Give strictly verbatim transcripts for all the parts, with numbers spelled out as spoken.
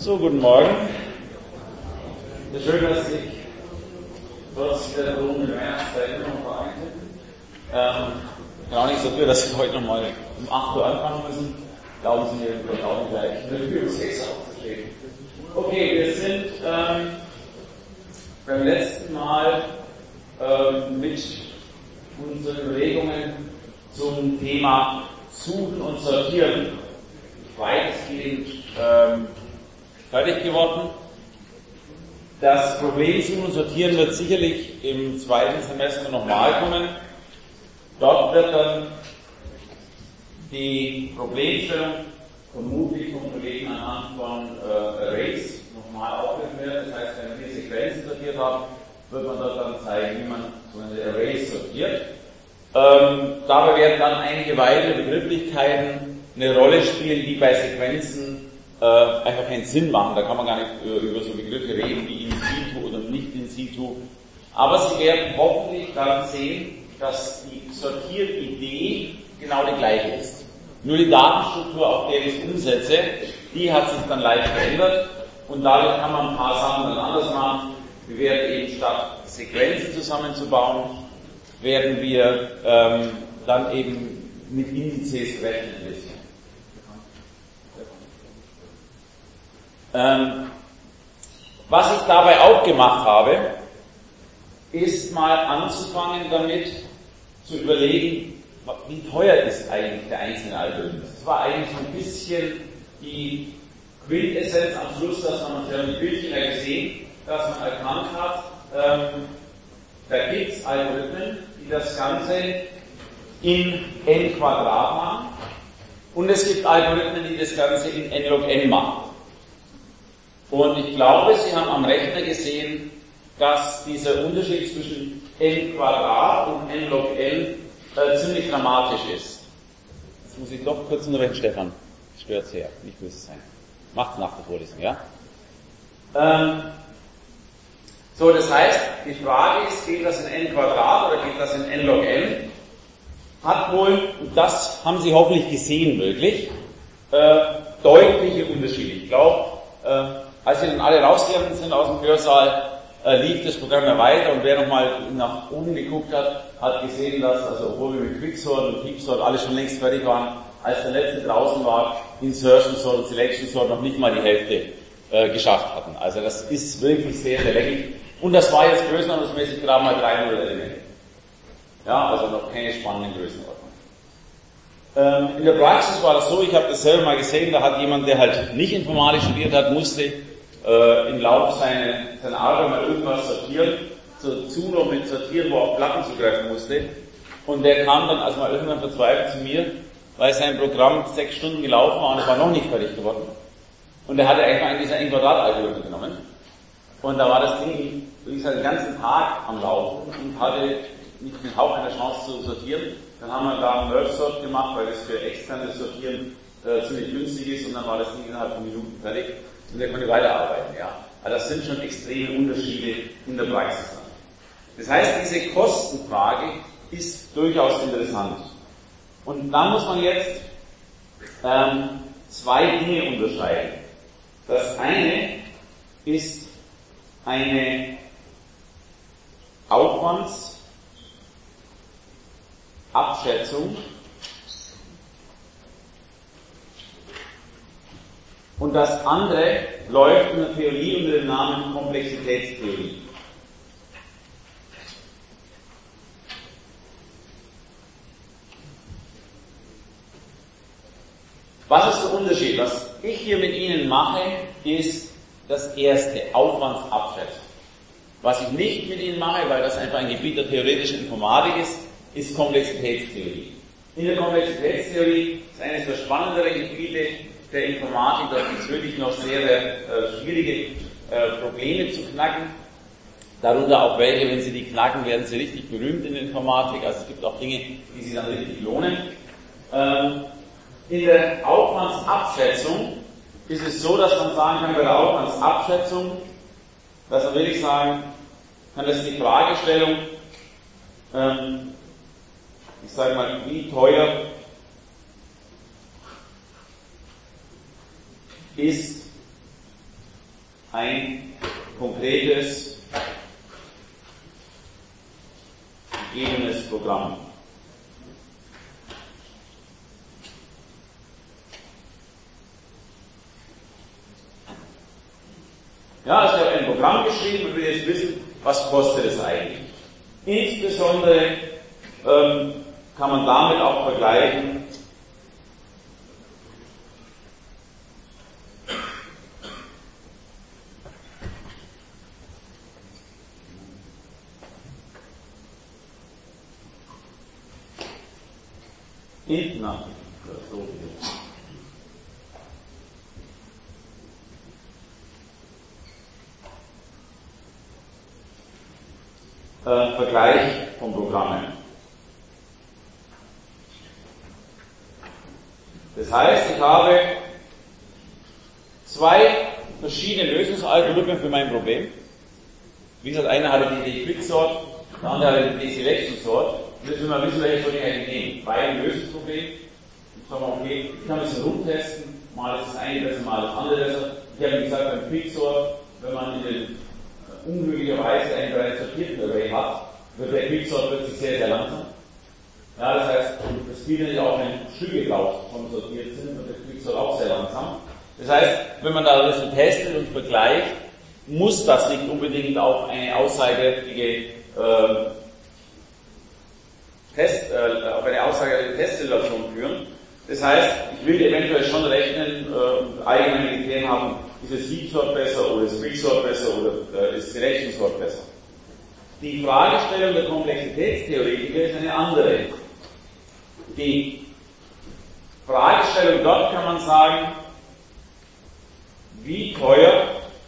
So, guten Morgen. Es ist schön, dass ich trotz der Drohung der Weihnachtszeit immer noch vereint bin. Ähm, genau nicht so viel, dass wir heute nochmal um acht Uhr anfangen müssen. Glauben Sie mir, wir brauchen gleich um sechs aufzustehen. Okay, wir sind ähm, beim letzten Mal ähm, mit unseren Überlegungen zum Thema Suchen und Sortieren weitestgehend ähm, fertig geworden. Das Problem Suchen und Sortieren wird sicherlich im zweiten Semester nochmal kommen. Dort wird dann die Problemstellung vermutlich von Kollegen anhand von äh, Arrays nochmal aufgegriffen werden. Das heißt, wenn wir Sequenzen sortiert haben, wird man dort dann zeigen, wie man sogenannte Arrays sortiert. Ähm, dabei werden dann einige weitere Begrifflichkeiten eine Rolle spielen, die bei Sequenzen äh, einfach keinen Sinn machen. Da kann man gar nicht äh, über so Begriffe reden wie in situ oder nicht in situ. Aber Sie werden hoffentlich dann sehen, dass die Sortieridee genau die gleiche ist. Nur die Datenstruktur, auf der ich es umsetze, die hat sich dann leicht verändert und dadurch kann man ein paar Sachen dann anders machen. Wir werden eben statt Sequenzen zusammenzubauen, werden wir ähm, dann eben mit Indizes rechnen ein bisschen. Ähm, was ich dabei auch gemacht habe, ist mal anzufangen damit zu überlegen, wie teuer ist eigentlich der einzelne Algorithmus. Das war eigentlich so ein bisschen die Quintessenz am Schluss, dass man, wir haben die Bildchen ja gesehen, dass man erkannt hat, ähm, da gibt es Algorithmen, die das Ganze in n Quadrat machen und es gibt Algorithmen, die das Ganze in n log n machen. Und ich glaube, Sie haben am Rechner gesehen, dass dieser Unterschied zwischen n Quadrat und n log n äh, ziemlich dramatisch ist. Jetzt muss ich doch kurz unterbrechen, Stefan. Stört sehr, nicht böse sein. Macht's nach der Vorlesung, ja? Ähm, so, das heißt, die Frage ist, geht das in n Quadrat oder geht das in n log n? Hat wohl, und das haben Sie hoffentlich gesehen wirklich, äh, deutliche Unterschiede. Ich glaube, äh, als wir dann alle rausgegangen sind aus dem Hörsaal, äh, lief das Programm ja weiter und wer nochmal nach oben geguckt hat, hat gesehen, dass, also obwohl wir mit Quicksort und Heapsort alle schon längst fertig waren, als der letzte draußen war, Insertion Sort und Selection Sort noch nicht mal die Hälfte äh, geschafft hatten. Also das ist wirklich sehr, sehr leckig. Und das war jetzt größenordnungsmäßig gerade mal dreihundert Elemente. Ja, also noch keine spannende Größenordnung. Ähm, in der Praxis war das so, ich habe das selber mal gesehen, da hat jemand, der halt nicht Informatik studiert hat, musste äh, im Lauf seiner seine Arbeit mal irgendwas sortieren, so Zuno mit Sortieren, wo auf Platten zugreifen musste. Und der kam dann also mal irgendwann verzweifelt zu mir, weil sein Programm sechs Stunden gelaufen war und es war noch nicht fertig geworden. Und er hatte einfach einen dieser n-Quadrat-Algorithmen genommen. Und da war das Ding, wie gesagt, den ganzen Tag am Laufen und hatte nicht den Hauch einer Chance zu sortieren. Dann haben wir da einen Merge-Sort gemacht, weil das für externes Sortieren äh, ziemlich günstig ist und dann war das Ding innerhalb von Minuten fertig und der konnte weiterarbeiten. Ja. Also das sind schon extreme Unterschiede in der Praxis. Das heißt, diese Kostenfrage ist durchaus interessant. Und da muss man jetzt ähm, zwei Dinge unterscheiden. Das eine ist eine Aufwandsabschätzung und das andere läuft in der Theorie unter dem Namen Komplexitätstheorie. Was ist der Unterschied? Was ich hier mit Ihnen mache, ist das erste, Aufwandsabschätzung. Was ich nicht mit Ihnen mache, weil das einfach ein Gebiet der theoretischen Informatik ist, ist Komplexitätstheorie. In der Komplexitätstheorie ist eines der spannenderen Gebiete der Informatik, da gibt es wirklich noch sehr, sehr äh, schwierige äh, Probleme zu knacken. Darunter auch welche, wenn Sie die knacken, werden Sie richtig berühmt in der Informatik. Also es gibt auch Dinge, die sich dann richtig lohnen. Ähm, in der Aufwandsabschätzung ist es so, dass man sagen kann, bei der Aufwandsabschätzung, dass man wirklich sagen kann, das ist die Fragestellung, ähm, ich sage mal, wie teuer ist ein konkretes, gegebenes Programm. Ja, also ich habe ein Programm geschrieben und will jetzt wissen, was kostet es eigentlich. Insbesondere ähm, kann man damit auch vergleichen, Na, so äh, Vergleich von Programmen. Das heißt, ich habe zwei verschiedene Lösungsalgorithmen für mein Problem. Wie gesagt, einer hatte die Idee Quicksort, der andere hatte die Idee Selection Sort. Und jetzt will man wissen, welche soll ich eigentlich nehmen. Beide lösen das Problem. Ich sage mal, okay, ich kann ein bisschen rumtesten. Mal ist das eine besser, mal das andere besser. Ich habe gesagt, beim Quicksort, wenn man in den, äh, unglücklicherweise einen bereits sortierten Array hat, wird der Quicksort plötzlich sehr, sehr langsam. Ja, das heißt, das bietet ja auch, wenn Stücke laut schon sortiert sind, wird der Quicksort auch sehr langsam. Das heißt, wenn man da das so testet und vergleicht, muss das nicht unbedingt auf eine aussagekräftige äh, Test, äh, auf eine aussagekräftige Testsituation führen. Das heißt, ich will eventuell schon rechnen äh, und allgemeine Kriterien haben, ist das Heap-Sort besser oder ist Quicksort besser oder äh, ist Selection Sort besser. Die Fragestellung der Komplexitätstheoretiker ist eine andere. Die Fragestellung dort kann man sagen, wie teuer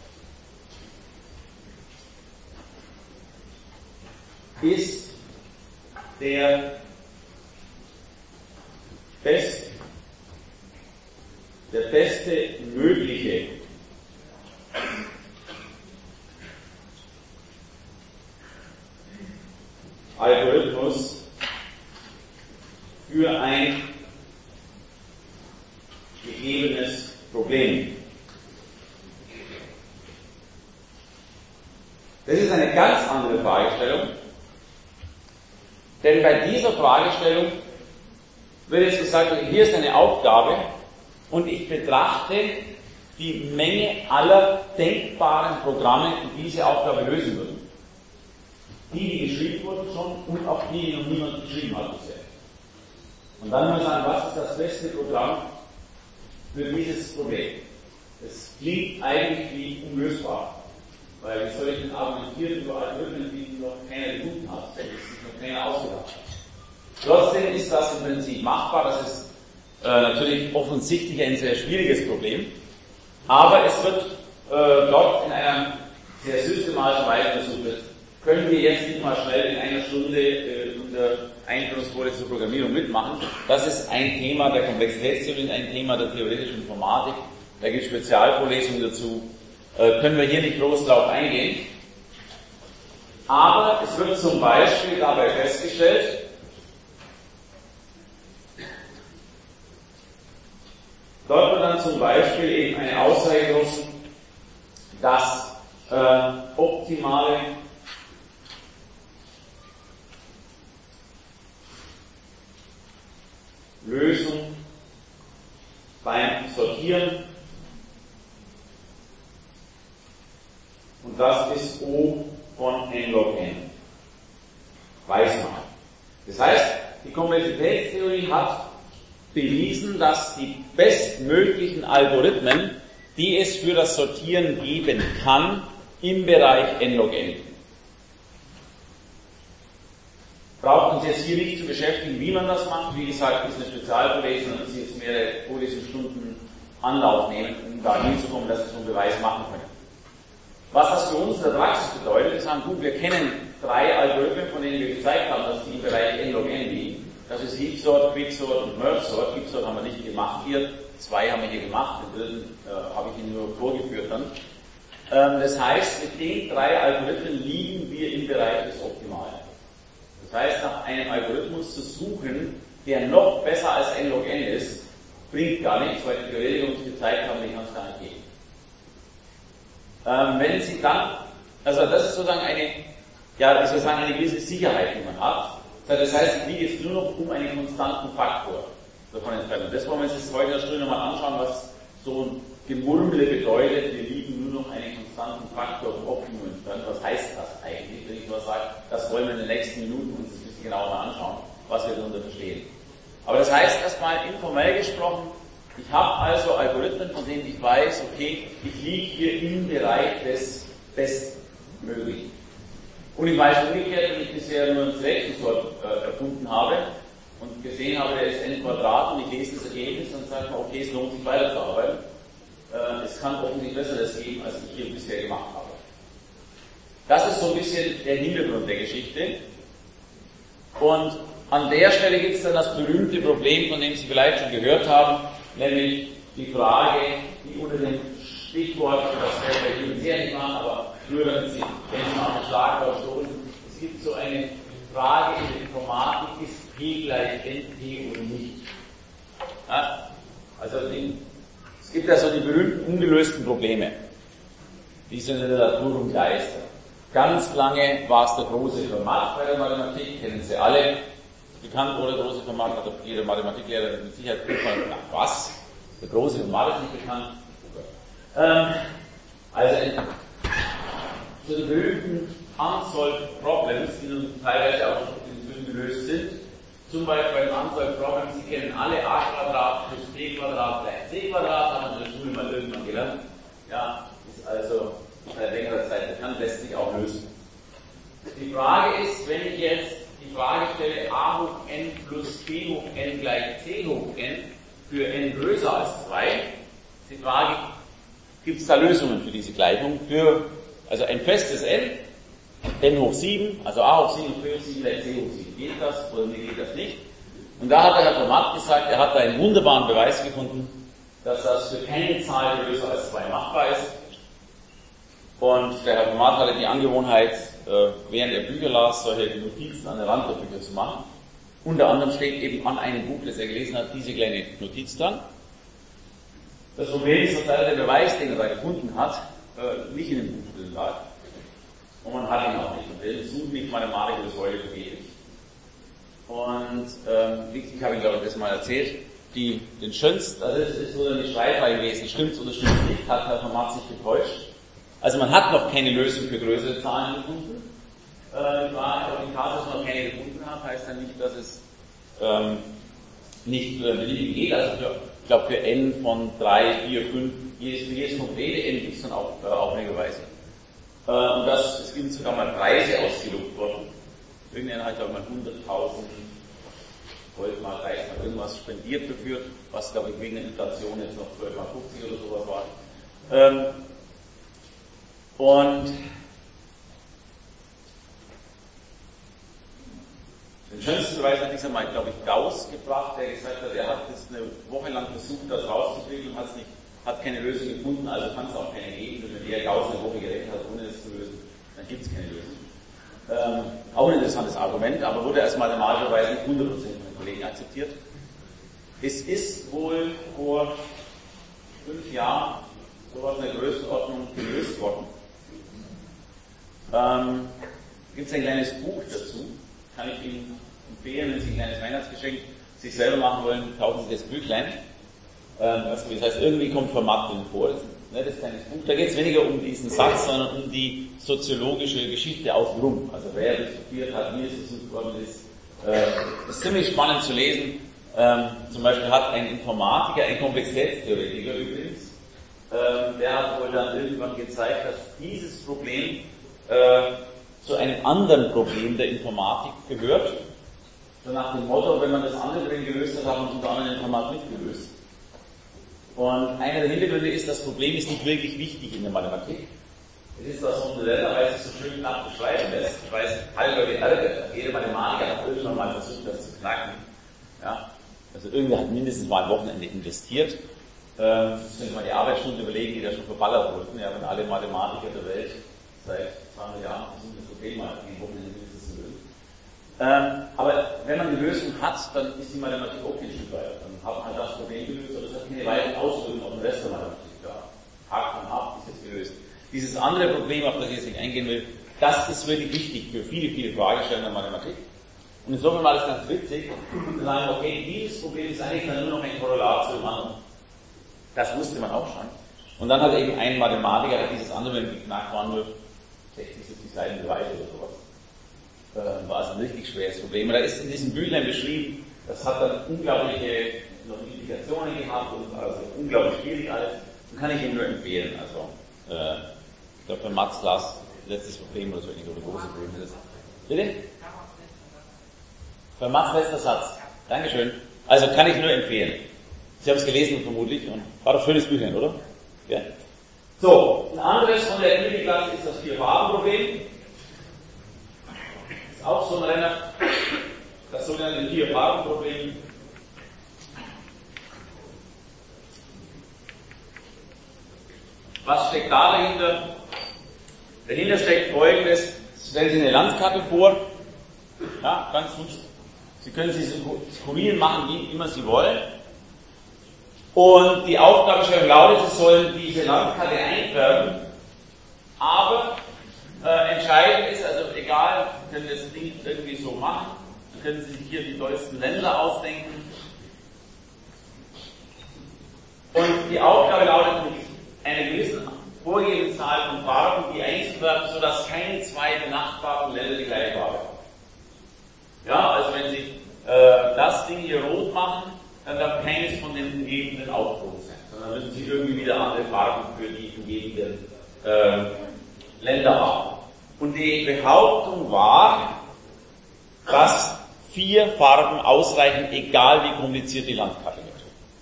ist der best, der beste mögliche Algorithmus für ein gegebenes Problem. Das ist eine ganz andere Fragestellung, denn bei dieser Fragestellung wird jetzt gesagt, hier ist eine Aufgabe und ich betrachte die Menge aller denkbaren Programme, die diese Aufgabe lösen würden. Die, die geschrieben wurden schon und auch die, die noch niemand geschrieben hat bisher. Und dann muss man sagen, was ist das beste Programm für dieses Problem? Es klingt eigentlich wie unlösbar, weil wie soll ich denn argumentieren über Algorithmen, die noch keiner gefunden hat, die sich noch keiner ausgedacht hat. Trotzdem ist das im Prinzip machbar, das ist äh, natürlich offensichtlich ein sehr schwieriges Problem, aber es wird äh, dort in einer sehr systematischen Weise untersucht. Können wir jetzt nicht mal schnell in einer Stunde äh, in der Einführungsvorlesung zur Programmierung mitmachen. Das ist ein Thema der Komplexitätstheorie, ein Thema der theoretischen Informatik. Da gibt es Spezialvorlesungen dazu. Äh, können wir hier nicht groß drauf eingehen. Aber es wird zum Beispiel dabei festgestellt, dort wird dann zum Beispiel eben eine Aussage getroffen, dass äh, optimale Lösung beim Sortieren, und das ist O von n log n. Weiß man. Das heißt, die Komplexitätstheorie hat bewiesen, dass die bestmöglichen Algorithmen, die es für das Sortieren geben kann, im Bereich n log n. Braucht uns jetzt hier nicht zu beschäftigen, wie man das macht. Wie gesagt, ist eine Spezialvorlesung, und Sie jetzt mehrere Vorlesungsstunden Anlauf nehmen, um da hinzukommen, dass wir so einen Beweis machen können. Was das für uns in der Praxis bedeutet, wir sagen, gut, wir kennen drei Algorithmen, von denen wir gezeigt haben, dass die im Bereich n log n liegen. Das ist Heap-Sort, Quicksort und Merge-Sort. Heap-Sort haben wir nicht gemacht hier, zwei haben wir hier gemacht, den dritten äh, habe ich Ihnen nur vorgeführt dann. Ähm, das heißt, mit den drei Algorithmen liegen wir im Bereich des Optimalen. Das heißt, nach einem Algorithmus zu suchen, der noch besser als n log n ist, bringt gar nichts, weil die Theoretiker uns gezeigt haben, die kann es gar nicht geben. Ähm, wenn Sie dann, also das ist sozusagen eine, ja, wie soll ich sagen, eine gewisse Sicherheit, die man hat. Das heißt, ich liege jetzt nur noch um einen konstanten Faktor davon entfernt. Und das wollen wir uns jetzt heute in der Stunde mal anschauen, was so ein Gemurmle bedeutet. Wir liegen nur noch einen konstanten Faktor vom Optimum entfernt. Was heißt das eigentlich? Wenn ich mal sage, das wollen wir in den nächsten Minuten uns ein bisschen genauer mal anschauen, was wir darunter verstehen. Aber das heißt erstmal informell gesprochen, ich habe also Algorithmen, von denen ich weiß, okay, ich liege hier im Bereich des Bestmöglichen. Und ich weiß umgekehrt, wenn ich bisher nur einen Selection-Sort äh, erfunden habe und gesehen habe, der ist n Quadrat und ich lese das Ergebnis und sage mir, okay, es lohnt sich weiterzuarbeiten. Äh, es kann offensichtlich Besseres geben, als ich hier bisher gemacht habe. Das ist so ein bisschen der Hintergrund der Geschichte. Und an der Stelle gibt es dann das berühmte Problem, von dem Sie vielleicht schon gehört haben, nämlich die Frage, die unter dem Stichwort, das werde ich Ihnen sehr nicht machen, aber nur damit Sie, wenn Sie mal ein Schlagwort stoßen, es gibt so eine Frage in der Informatik, ist P gleich N P oder nicht? Ja? Also die, es gibt ja so die berühmten ungelösten Probleme, die so in der Literatur rumgeistern. Ganz lange war es der große Fermat bei der Mathematik, kennen Sie alle. Bekannt wurde der große Fermat, hat jeder Mathematiklehrer mit Sicherheit gut mal gedacht, was? Der große Fermat ist nicht bekannt. Ähm, also so die berühmten Unsolved Problems, die nun teilweise auch inzwischen gelöst sind. Zum Beispiel bei den Unsolved Problems, Sie kennen alle a Quadrat plus b Quadrat gleich c Quadrat, haben wir in der Schule mal irgendwann gelernt. Ja, ist also seit längerer Zeit bekannt, lässt sich auch lösen. Die Frage ist, wenn ich jetzt die Frage stelle, a hoch n plus b hoch n gleich c hoch n für n größer als zwei, ist die Frage, gibt es da Lösungen für diese Gleichung? Für, also ein festes n, n hoch sieben, also a hoch sieben, b hoch sieben gleich c hoch sieben. Geht das oder nee, geht das nicht? Und da hat der Herr Fermat gesagt, er hat da einen wunderbaren Beweis gefunden, dass das für keine Zahl größer als zwei machbar ist. Und der Herr Fermat hatte die Angewohnheit, während er Bücher las, solche Notizen an der Rand der Bücher zu machen. Unter anderem steht eben an einem Buch, das er gelesen hat, diese kleine Notiz dran. Das Problem ist, dass leider der Beweis, den er da gefunden hat, nicht in dem Buch drin lag. Und man hat ihn auch nicht. Und der sucht nicht Mathematik bis heute vergeblich. Und ähm, ich habe Ihnen, glaube ich, das mal erzählt, die, den schönsten, also das ist so eine Streitfrage gewesen, stimmt's oder stimmt's nicht, hat Herr Fermat sich getäuscht. Also man hat noch keine Lösung für größere Zahlen gefunden. Äh, aber die Tatsache, dass man noch keine gefunden hat, heißt dann nicht, dass es ähm, nicht für beliebig geht. Also für, ich glaube für n von drei, vier, fünf, jedes, für jedes konkrete n gibt es dann auch äh, aufwendigerweise. Äh, und das, es sind sogar mal Preise ausgelobt worden. Irgendeiner hat, glaube ich, mal hunderttausend Gold mal reicht mal irgendwas spendiert dafür, was, glaube ich, wegen der Inflation jetzt noch zwölf mal fünfzig oder sowas war. Ähm, Und den schönsten Beweis hat dieser Mal, glaube ich, Gauss gebracht, der gesagt hat, er hat jetzt eine Woche lang versucht, das rauszukriegen und hat, nicht, hat keine Lösung gefunden, also kann es auch keine geben. Wenn der Gauss eine Woche gerechnet hat, ohne es zu lösen, dann gibt es keine Lösung. Ähm, auch ein interessantes Argument, aber wurde erst mathematischerweise nicht hundert Prozent von den Kollegen akzeptiert. Es ist wohl vor fünf Jahren sowas in der Größenordnung gelöst worden. Ähm, gibt es ein kleines Buch dazu, kann ich Ihnen empfehlen, wenn Sie ein kleines Weihnachtsgeschenk sich selber machen wollen, kaufen Sie das Büchlein. Ähm, das heißt, irgendwie kommt Fermat drin vor, das ist ein nettes kleines Buch. Da geht es weniger um diesen Satz, sondern um die soziologische Geschichte außenrum. Also wer das studiert hat, wie es versucht worden ist. Äh, ist ziemlich spannend zu lesen. Ähm, zum Beispiel hat ein Informatiker, ein Komplexitätstheoretiker übrigens, ähm, der hat wohl dann irgendwann gezeigt, dass dieses Problem Äh, zu einem anderen Problem der Informatik gehört. So nach dem Motto, wenn man das andere Problem gelöst hat, hat man unter anderem den Fermat nicht gelöst. Und einer der Hintergründe ist, das Problem ist nicht wirklich wichtig in der Mathematik. Es ist zwar so ein Modell, weil es sich so schön knapp beschreiben lässt. Ich weiß, alle Leute ärgert. Jeder Mathematiker hat irgendwann mal versucht, das zu knacken. Ja? Also irgendwer hat mindestens mal ein Wochenende investiert. Ähm, wenn wir mal die Arbeitsstunden überlegen, die da schon verballert wurden, ja, wenn alle Mathematiker der Welt seit zweihundert Jahren versuchen, das Problem mal in Wochenende zu lösen. Ähm, aber wenn man die Lösung hat, dann ist die Mathematik auch kein Stück weiter. Dann hat man das Problem gelöst, aber es hat keine weiteren Auswirkungen auf den Rest der Mathematik. Ja, hakt man ab, ist jetzt gelöst. Dieses andere Problem, auf das ich jetzt nicht eingehen will, das ist wirklich wichtig für viele, viele Fragestellungen der Mathematik. Und insofern war das ganz witzig, zu sagen, okay, dieses Problem ist eigentlich dann nur noch ein Korrelat zu dem anderen. Das wusste man auch schon. Und dann hat eben ein Mathematiker dieses andere geknackt, waren nur sechzig, siebzig Seiten Beweise oder sowas. Äh, war also ein richtig schweres Problem. Und da ist in diesem Büchlein beschrieben, das hat dann unglaubliche Notifikationen gehabt und also unglaublich schwierig alles. Das kann ich Ihnen nur empfehlen. Also, äh, ich glaube, bei Max Last letztes Problem oder so ähnlich, oder große Problem ist das. Bitte? Bei Max letzter Satz. Dankeschön. Also kann ich nur empfehlen. Sie haben es gelesen vermutlich und war doch schönes Büchlein, oder? Ja. So, ein anderes von der Mittelklasse ist das Vier-Farben-Problem. Ist auch so ein Renner. Das sogenannte Vier-Farben-Problem. Was steckt da dahinter? Dahinter steckt Folgendes. Stellen Sie eine Landkarte vor. Ja, ganz gut. Sie können sie skurril machen, wie immer Sie wollen. Und die Aufgabenstellung lautet, Sie sollen diese Landkarte einfärben. Aber äh, entscheidend ist, also egal, Sie können das Ding irgendwie so machen. Dann können Sie sich hier die tollsten Länder ausdenken. Und die Aufgabe lautet, mit einer gewissen vorgegebenen Zahl von Farben die einzufärben, sodass keine zwei benachbarten Länder die gleiche Farbe haben. Ja, also wenn Sie äh, das Ding hier rot machen, dann darf keines von den umgebenden auch rot sein, sondern müssen Sie irgendwie wieder andere Farben für die umgebenden äh, Länder haben. Und die Behauptung war, dass vier Farben ausreichen, egal wie kompliziert die Landkarte wird.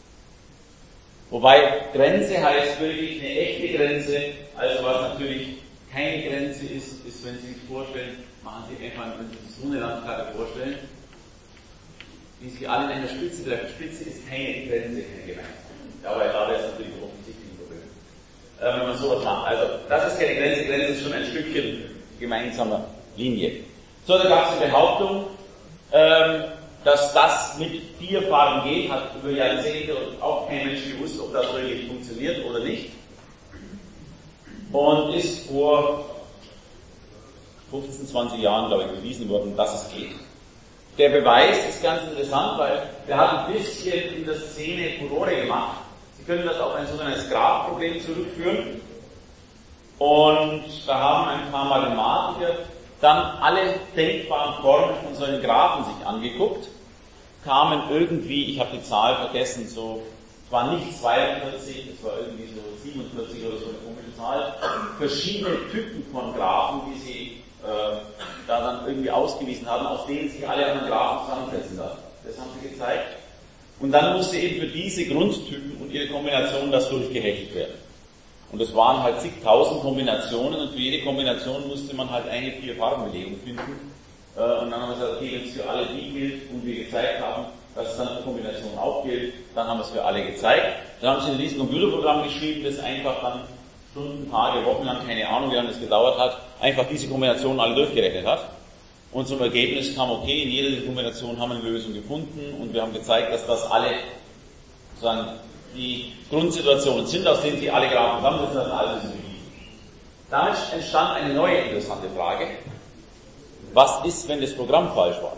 Wobei Grenze heißt wirklich eine echte Grenze, also was natürlich keine Grenze ist, ist, wenn Sie sich vorstellen, machen Sie einfach, wenn Sie sich so eine Landkarte vorstellen, die sich alle in einer Spitze treffen. Spitze ist keine Grenze, keine Gemeinschaft. Ja, weil da wäre es natürlich offensichtlich ein Problem. Äh, wenn man sowas macht. Also, das ist keine Grenze, Grenze ist schon ein Stückchen gemeinsamer Linie. So, da gab es eine Behauptung, ähm, dass das mit vier Farben geht, hat über Jahrzehnte und auch kein Mensch gewusst, ob das wirklich funktioniert oder nicht. Und ist vor fünfzehn, zwanzig Jahren, glaube ich, bewiesen worden, dass es geht. Der Beweis ist ganz interessant, weil der hat ein bisschen in der Szene Furore gemacht. Sie können das auf ein sogenanntes Graphenproblem zurückführen. Und da haben ein paar Mathematiker dann alle denkbaren Formen von solchen Graphen sich angeguckt, kamen irgendwie, ich habe die Zahl vergessen, so, es war nicht zweiundvierzig, es war irgendwie so siebenundvierzig oder so eine komische Zahl, verschiedene Typen von Graphen, die sie äh, da dann irgendwie ausgewiesen haben, aus denen sich alle anderen Graphen zusammensetzen lassen. Das haben sie gezeigt. Und dann musste eben für diese Grundtypen und ihre Kombinationen das durchgerechnet werden. Und es waren halt zigtausend Kombinationen und für jede Kombination musste man halt eine Vier-Farben-Belegung finden. Und dann haben wir gesagt, okay, wenn es für alle die gilt und wir gezeigt haben, dass es dann für Kombinationen auch gilt, dann haben wir es für alle gezeigt. Dann haben sie in diesem Computerprogramm geschrieben, das einfach dann Stunden, Tage, Wochen lang, keine Ahnung, wie lange das gedauert hat, einfach diese Kombinationen alle durchgerechnet hat. Und zum Ergebnis kam, okay, in jeder dieser Kombinationen haben wir eine Lösung gefunden und wir haben gezeigt, dass das alle sozusagen die Grundsituationen sind, aus denen sie alle Graphen zusammensetzen, das alles ist bewiesen. Damit entstand eine neue interessante Frage. Was ist, wenn das Programm falsch war?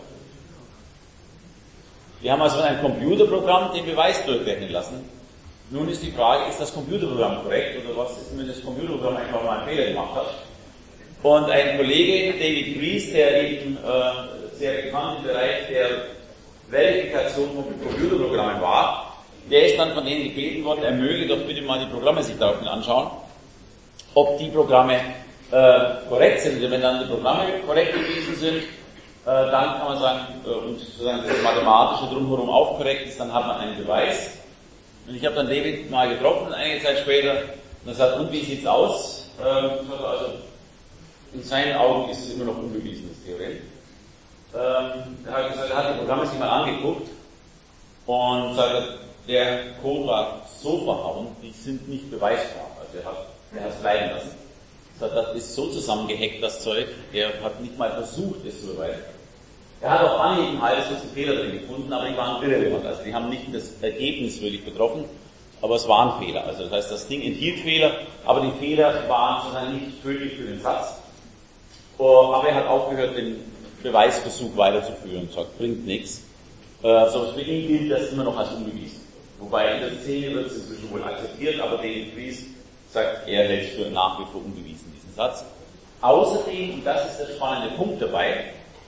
Wir haben also in einem Computerprogramm den Beweis durchrechnen lassen. Nun ist die Frage, ist das Computerprogramm korrekt oder was ist, wenn das Computerprogramm einfach mal einen Fehler gemacht hat? Und ein Kollege, David Griess, der eben äh, sehr bekannt im Bereich der Verifikation von Computerprogrammen war, der ist dann von denen gebeten worden, er möge doch bitte mal die Programme sich daraufhin anschauen, ob die Programme äh, korrekt sind. Und wenn dann die Programme korrekt gewesen sind, äh, dann kann man sagen, äh, und sozusagen das Mathematische drumherum auch korrekt ist, dann hat man einen Beweis. Und ich habe dann David mal getroffen, einige Zeit später, und er sagt, und wie sieht's aus? Äh, also, in seinen Augen ist es immer noch unbewiesen, das Theorem. Ähm, er hat gesagt, er hat die Programme sich mal angeguckt und sagt, der Code war so verhauen, die sind nicht beweisbar. Also er hat er hat es bleiben lassen. Er sagt, das ist so zusammengehackt, das Zeug, er hat nicht mal versucht, es zu beweisen. Er hat auf Anhieb einen halbes Fehler drin gefunden, aber die waren irrelevant. Also die haben nicht das Ergebnis wirklich betroffen, aber es waren Fehler. Also das heißt, das Ding enthielt Fehler, aber die Fehler waren sozusagen nicht tödlich für den Satz. Aber er hat aufgehört, den Beweisversuch weiterzuführen und sagt, bringt nichts. Also für ihn gilt das immer noch als unbewiesen. Wobei in der Szene wird es inzwischen wohl akzeptiert, aber David Fries sagt, er hält es für nach wie vor unbewiesen, diesen Satz. Außerdem, und das ist der spannende Punkt dabei,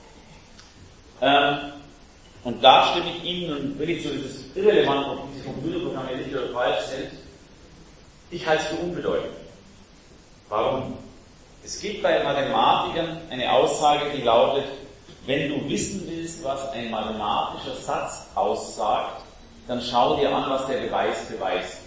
ähm, und da stimme ich Ihnen, und will ich so dieses irrelevant, ob diese Computerprogramme richtig oder falsch sind, ich halte es für unbedeutend. Warum? Es gibt bei Mathematikern eine Aussage, die lautet, wenn du wissen willst, was ein mathematischer Satz aussagt, dann schau dir an, was der Beweis beweist.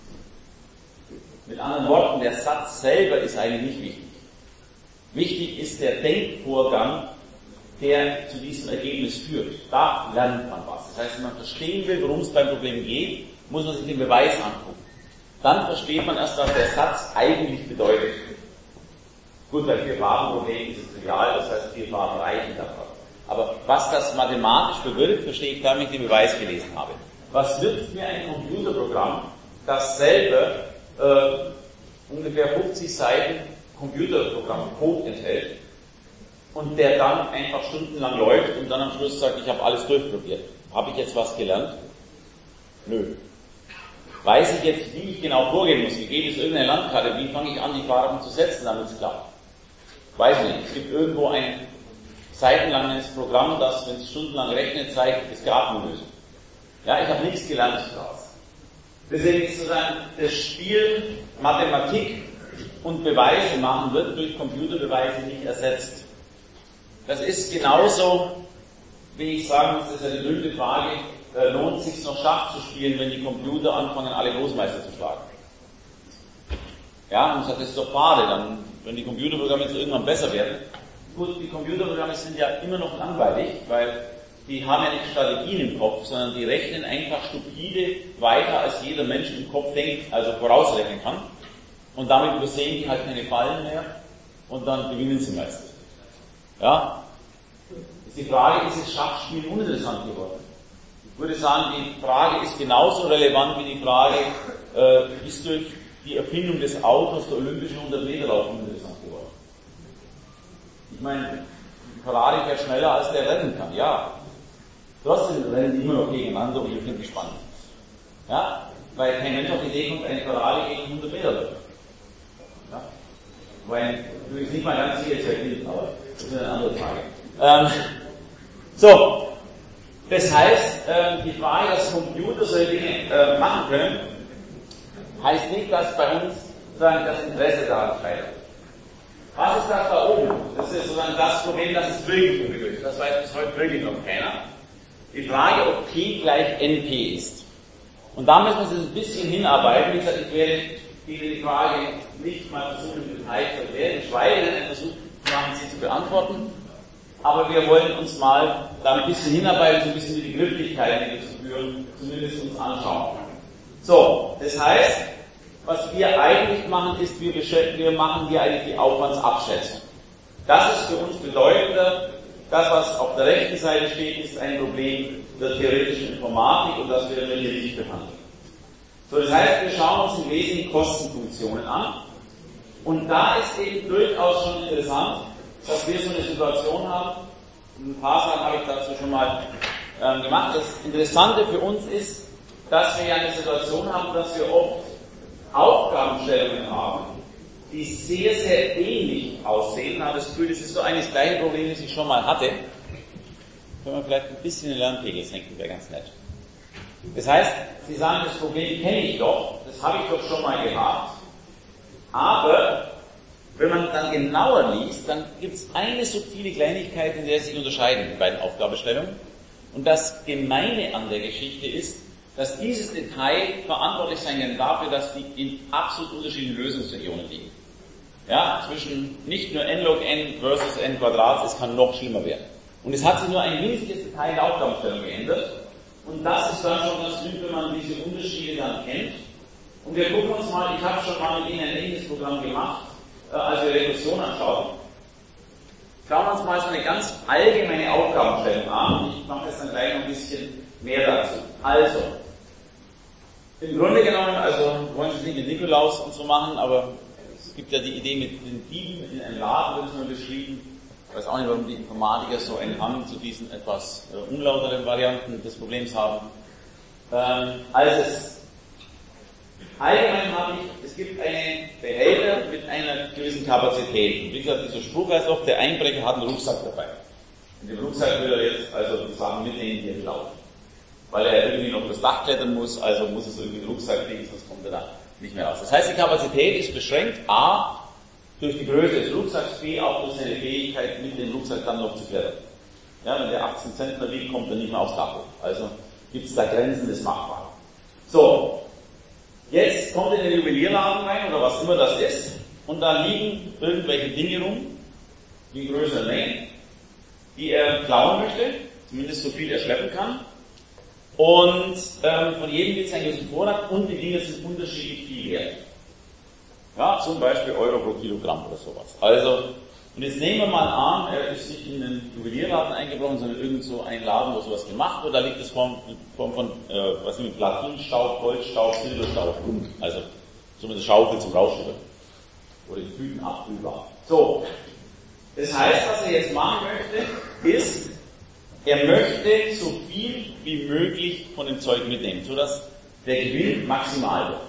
Mit anderen Worten, der Satz selber ist eigentlich nicht wichtig. Wichtig ist der Denkvorgang, der zu diesem Ergebnis führt. Da lernt man was. Das heißt, wenn man verstehen will, worum es beim Problem geht, muss man sich den Beweis angucken. Dann versteht man erst, was der Satz eigentlich bedeutet. Gut, bei Vier-Farben-Problemen ist es trivial, das heißt, vier Farben reichen davon. Aber was das mathematisch bewirkt, verstehe ich dann, wenn ich den Beweis gelesen habe. Was nützt mir ein Computerprogramm, das selber äh, ungefähr fünfzig Seiten Computerprogramm Code enthält und der dann einfach stundenlang läuft und dann am Schluss sagt, ich habe alles durchprobiert. Habe ich jetzt was gelernt? Nö. Weiß ich jetzt, wie ich genau vorgehen muss? Wie geht es irgendeine Landkarte? Wie fange ich an, die Farben zu setzen, damit es klappt? Weiß nicht. Es gibt irgendwo ein seitenlanges Programm, das, wenn es stundenlang rechnet, zeigt, es gab eine Lösung. Ja, ich habe nichts gelernt daraus. Deswegen ist sozusagen das Spiel Mathematik und Beweise machen wird durch Computerbeweise nicht ersetzt. Das ist genauso, wie ich sagen muss, das ist eine blöde Frage, äh, lohnt es sich noch Schach zu spielen, wenn die Computer anfangen, alle Großmeister zu schlagen? Ja, und ich sage, das ist doch schade, dann, wenn die Computerprogramme jetzt irgendwann besser werden. Gut, die Computerprogramme sind ja immer noch langweilig, weil die haben ja nicht Strategien im Kopf, sondern die rechnen einfach stupide weiter, als jeder Mensch im Kopf denkt, also vorausrechnen kann. Und damit übersehen die halt keine Fallen mehr und dann gewinnen sie meistens. Ja? Ist die Frage, ist das Schachspiel uninteressant geworden? Ich würde sagen, die Frage ist genauso relevant wie die Frage, äh, ist durch die Erfindung des Autos der olympische hundert-Meter-Lauf uninteressant geworden? Ich meine, ein Ferrari fährt schneller, als der rennen kann, ja. Trotzdem rennen die immer noch gegeneinander und ich finde es spannend. Ja? Weil kein Mensch auf die Idee kommt, ein Ferrari gegen hundert Meter läuft. Ja? Weil, du bist nicht mal ganz sicher zu erkennen, aber das ist eine andere Frage. Ähm, so, das heißt, äh, die Frage, dass Computer solche Dinge äh, machen können, heißt nicht, dass bei uns sozusagen das Interesse daran scheitert. Was ist das da oben? Das ist sozusagen das Problem, das ist wirklich ungelöst. Das weiß bis heute wirklich noch keiner. Die Frage, ob P gleich N P ist. Und da müssen wir uns ein bisschen hinarbeiten. Wie gesagt, ich werde Ihnen die Frage nicht mal versuchen, im Detail zu erklären. Ich werde einen Versuch machen, sie zu beantworten. Aber wir wollen uns mal da ein bisschen hinarbeiten, so ein bisschen die Begrifflichkeiten, die wir zu führen, zumindest uns anschauen. So, das heißt, was wir eigentlich machen, ist, wir, wir machen hier eigentlich die Aufwandsabschätzung. Das ist für uns bedeutender. Das, was auf der rechten Seite steht, ist ein Problem der theoretischen Informatik und das werden wir hier nicht behandeln. So, das heißt, wir schauen uns im Wesentlichen Kostenfunktionen an und da ist eben durchaus schon interessant, dass wir so eine Situation haben. Ein paar Sachen habe ich dazu schon mal ähm, gemacht. Das Interessante für uns ist, dass wir ja eine Situation haben, dass wir oft Aufgabenstellungen haben, die sehr, sehr ähnlich aussehen. Ich habe das Gefühl, das ist so eines gleichen Problem, das ich schon mal hatte. Können wir vielleicht ein bisschen den Lernpegel senken, wäre ganz nett. Das heißt, Sie sagen, das Problem kenne ich doch, das habe ich doch schon mal gehabt, aber wenn man dann genauer liest, dann gibt es eine subtile Kleinigkeit, in der sich unterscheiden, die beiden Aufgabenstellungen. Und das Gemeine an der Geschichte ist, dass dieses Detail verantwortlich sein kann dafür, dass die in absolut unterschiedlichen Lösungsregionen liegen. Ja, zwischen nicht nur n log n versus n Quadrat, es kann noch schlimmer werden. Und es hat sich nur ein winziges Detail in der Aufgabenstellung geändert. Und das ist dann schon das Glück, wenn man diese Unterschiede dann kennt. Und wir gucken uns mal, ich habe schon mal mit Ihnen ein ähnliches Programm gemacht, als wir Regression anschauen. Schauen wir uns mal so eine ganz allgemeine Aufgabenstellung an. Ich mache jetzt dann gleich noch ein bisschen mehr dazu. Also, Im Grunde genommen, also wir wollen es nicht mit Nikolaus und so machen, aber es gibt ja die Idee mit den Dieben in einem Laden, wird es mal beschrieben. Ich weiß auch nicht, warum die Informatiker so einen Hang zu diesen etwas äh, unlauteren Varianten des Problems haben. Ähm, also es, allgemein habe ich, es gibt einen Behälter mit einer gewissen Kapazität. Und wie gesagt, dieser Spruch heißt auch, der Einbrecher hat einen Rucksack dabei. In dem Rucksack will er jetzt also die Sachen mitnehmen, die er klaut. Weil er irgendwie noch das Dach klettern muss, also muss es irgendwie in den Rucksack kriegen, sonst kommt er da nicht mehr raus. Das heißt, die Kapazität ist beschränkt, a, durch die Größe des Rucksacks, b, auch durch seine Fähigkeit, mit dem Rucksack dann noch zu klettern. Ja, wenn der achtzehn Zentner wiegt, kommt er nicht mehr aufs Dach hoch. Also gibt es da Grenzen des Machbaren. So, jetzt kommt er in den Juwelierladen rein, oder was immer das ist, und da liegen irgendwelche Dinge rum, in größerer Menge, die er klauen möchte, zumindest so viel er schleppen kann. Und ähm, von jedem gibt es einen gewissen Vorrat und die Dinge sind unterschiedlich viel wert. Ja, zum Beispiel Euro pro Kilogramm oder sowas. Also, und jetzt nehmen wir mal an, er ist nicht in den Juwelierladen eingebrochen, sondern irgend so ein Laden, wo sowas gemacht wird, da liegt es Form, Form von, äh, was nicht, Platinstaub, Goldstaub, Silberstaub, also so eine Schaufel zum Rausschütteln. Oder die Tüten abfüllbar. So, das heißt, was er jetzt machen möchte, ist, er möchte so viel wie möglich von dem Zeug mitnehmen, sodass der Gewinn maximal wird.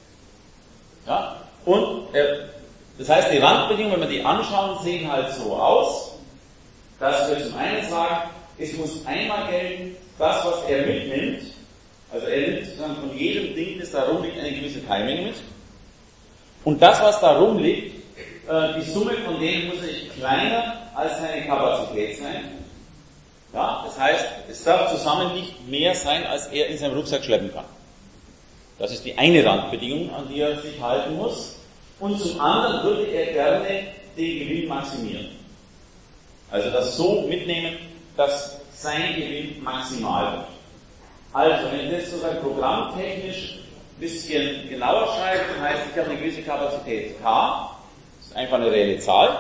Ja? Und er, das heißt, die Randbedingungen, wenn wir die anschauen, sehen halt so aus, dass wir zum einen sagen, es muss einmal gelten, das, was er mitnimmt, also er nimmt dann von jedem Ding, das da rumliegt, eine gewisse Teilmenge mit. Und das, was da rumliegt, äh, die Summe von denen muss nicht kleiner als seine Kapazität sein. Ja, das heißt, es darf zusammen nicht mehr sein, als er in seinem Rucksack schleppen kann. Das ist die eine Randbedingung, an die er sich halten muss. Und zum anderen würde er gerne den Gewinn maximieren. Also das so mitnehmen, dass sein Gewinn maximal wird. Also, wenn ich das sozusagen programmtechnisch ein bisschen genauer schreibe, das heißt, ich habe eine gewisse Kapazität K, das ist einfach eine reelle Zahl.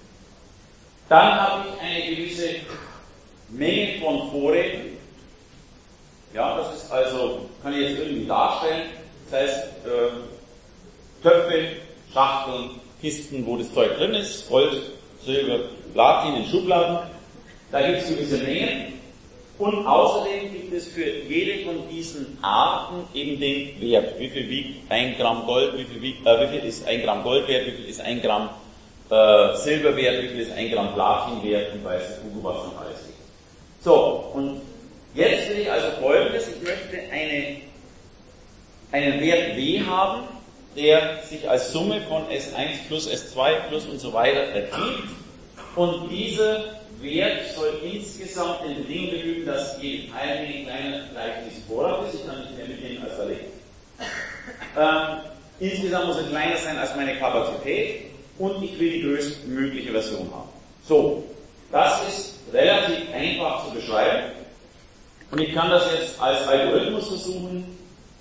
Dann habe ich eine gewisse Menge von Vorräten. Ja, das ist also, kann ich jetzt irgendwie darstellen. Das heißt, äh, Töpfe, Schachteln, Kisten, wo das Zeug drin ist, Gold, Silber, Platin in Schubladen. Da gibt es gewisse Mengen. Und außerdem gibt es für jede von diesen Arten eben den Wert. Wie viel wiegt ein Gramm Gold, wie viel, wiegt, äh, wie viel ist ein Gramm Gold wert, wie viel ist ein Gramm äh, Silber wert, wie viel ist ein Gramm Platin wert und weiß der was noch alles gibt. So, und jetzt will ich also Folgendes, ich möchte eine, einen Wert W haben, der sich als Summe von S eins plus S zwei plus und so weiter ergibt. Und dieser Wert soll insgesamt den Bedingungen genügen, dass jede Teilmenge kleiner gleich diesem Vorrat ist. Ich kann nicht mehr mitnehmen, als er liegt. Ähm, insgesamt muss er kleiner sein als meine Kapazität und ich will die größtmögliche Version haben. So, das ist relativ einfach zu beschreiben. Und ich kann das jetzt als Algorithmus versuchen.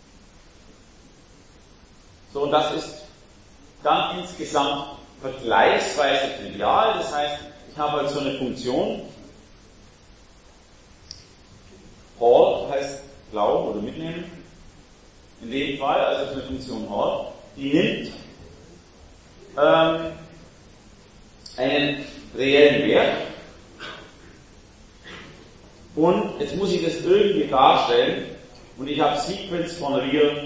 So, und das ist dann insgesamt vergleichsweise trivial. Das heißt, ich habe halt so eine Funktion. Hall heißt glauben oder mitnehmen. In dem Fall, also eine Funktion Hall, die nimmt ähm, einen reellen Wert. Und jetzt muss ich das irgendwie darstellen. Und ich habe Sequence von Real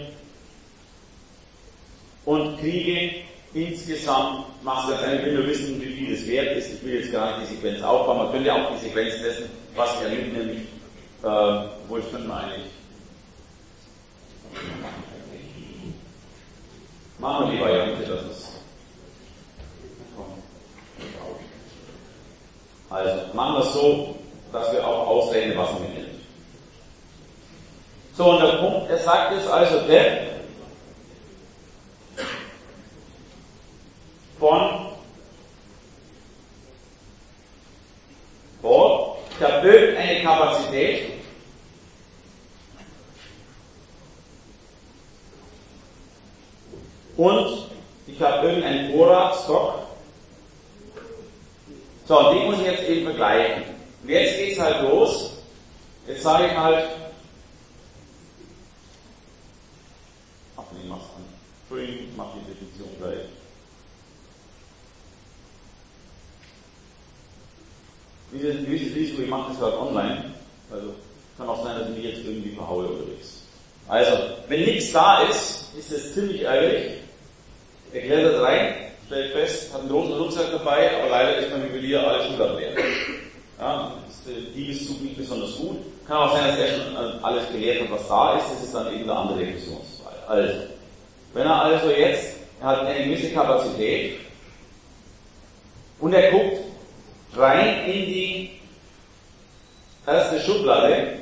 und kriege insgesamt, macht es eigentlich, ich will nur wissen, wie viel es wert ist. Ich will jetzt gar nicht die Sequenz aufbauen. Man könnte auch die Sequenz dessen, was er nimmt, nämlich, äh, wo ich könnte man eigentlich, machen wir die Variante, dass es, also, machen wir es so, dass wir auch ausrechnen, was er mitnimmt. So, und der Punkt, er sagt jetzt also, der von Bohr, ich habe irgendeine Kapazität und ich habe irgendeinen Vorrat, Stock. So, und den muss ich jetzt eben vergleichen. Und jetzt geht es halt los. Jetzt sage ich halt, Entschuldigung, ich mache die Definition gleich. Dieses Risiko, ich mache das gerade online, also kann auch sein, dass ich mich jetzt irgendwie verhaue unterwegs. Also, wenn nichts da ist, ist es ziemlich ärgerlich. Er klettert rein, stellt fest, hat einen großen Rucksack dabei, aber leider ist beim Juwelier alle Schubladen leer. Ja, ist der Diebeszug nicht besonders gut. Kann auch sein, dass er schon alles gelehrt hat, was da ist, das ist dann eben eine andere Revisionszweig. Also, wenn er also jetzt, er hat eine gewisse Kapazität und er guckt rein in die erste Schublade.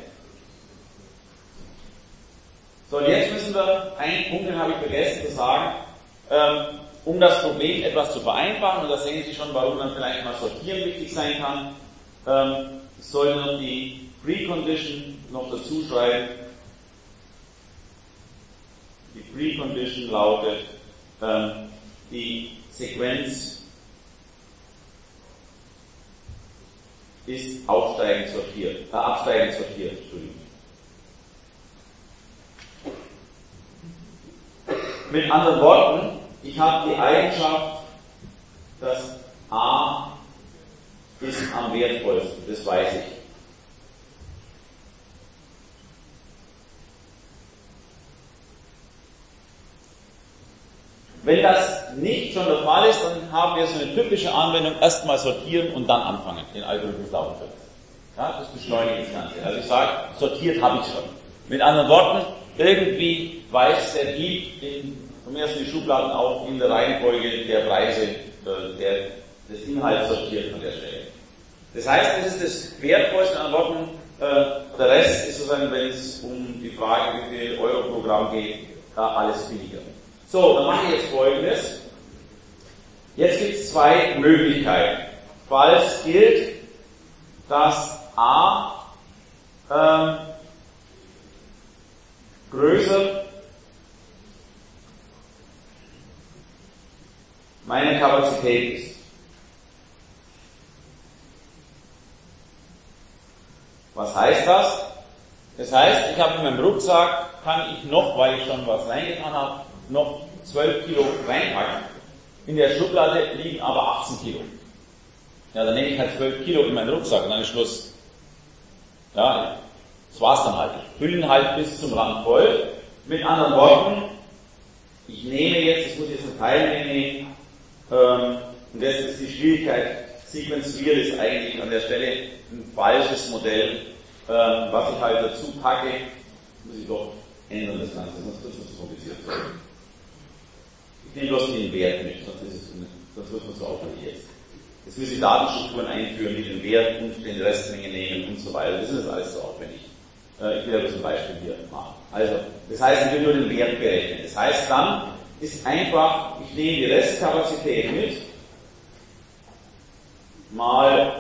So, und jetzt müssen wir, einen Punkt, den habe ich vergessen zu sagen, ähm, um das Problem etwas zu vereinfachen, und da sehen Sie schon, warum dann vielleicht mal Sortieren wichtig sein kann, ähm, ich sollte noch die Precondition noch dazu schreiben. Die Precondition lautet, ähm, die Sequenz ist aufsteigend sortiert, äh, absteigend sortiert, Entschuldigung. Mit anderen Worten, ich habe die Eigenschaft, dass A ist am wertvollsten, das weiß ich. Wenn das nicht schon der Fall ist, dann haben wir so eine typische Anwendung, erstmal sortieren und dann anfangen, den Algorithmus laufen zu lassen. Ja, das beschleunigt das Ganze. Also ich sage, sortiert habe ich schon. Mit anderen Worten, irgendwie weiß der Dieb in, vom ersten die Schubladen auch in der Reihenfolge der Preise, äh, der, des Inhalts sortiert an der Stelle. Das heißt, das ist das Wertvollste an Worten. Äh, der Rest ist sozusagen, wenn es um die Frage, wie viel Euro pro Gramm geht, äh, alles billiger. So, dann mache ich jetzt Folgendes. Jetzt gibt es zwei Möglichkeiten. Falls gilt, dass A ähm, größer meine Kapazität ist. Was heißt das? Das heißt, ich habe in meinem Rucksack, kann ich noch, weil ich schon was reingetan habe, noch zwölf Kilo reinpacken. In der Schublade liegen aber achtzehn Kilo. Ja, dann nehme ich halt zwölf Kilo in meinen Rucksack und dann ist Schluss. Ja, das war's dann halt. Ich fülle ihn halt bis zum Rand voll. Mit anderen Worten, ich nehme jetzt, das muss ich jetzt ein Teil nehmen, ähm, und das ist die Schwierigkeit, sequenzieren ist eigentlich an der Stelle ein falsches Modell, ähm, was ich halt dazu packe, muss ich doch ändern das Ganze, sonst wird es zu kompliziert sein. Ich nehme bloß den Wert mit, sonst, ist es, sonst wird man so aufwendig jetzt. Jetzt muss ich Datenstrukturen einführen, die den Wert und den Restmenge nehmen und so weiter. Das ist alles so aufwendig. Äh, ich will aber zum Beispiel hier machen. Also, das heißt, ich will nur den Wert berechnen. Das heißt, dann ist einfach, ich nehme die Restkapazität mit, mal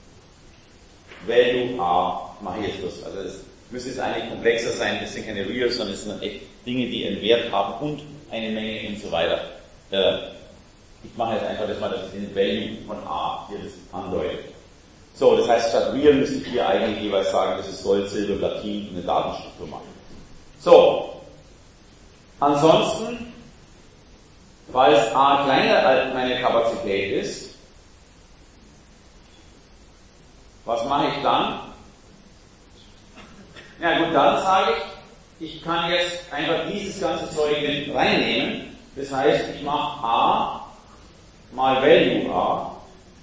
Value A, mache ich jetzt das. Also, das müsste jetzt eigentlich komplexer sein, das sind keine Reals, sondern es sind dann echt Dinge, die einen Wert haben und eine Menge und so weiter. Äh, ich mache jetzt einfach das mal, dass ich den Value von A hier das andeutet. So, das heißt, statt Real müsste ich hier eigentlich jeweils sagen, das ist Gold, Silber, Platin und eine Datenstruktur machen. So, ansonsten, falls A kleiner als meine Kapazität ist, was mache ich dann? Ja gut, dann sage ich, ich kann jetzt einfach dieses ganze Zeug mit reinnehmen. Das heißt, ich mache A mal Value A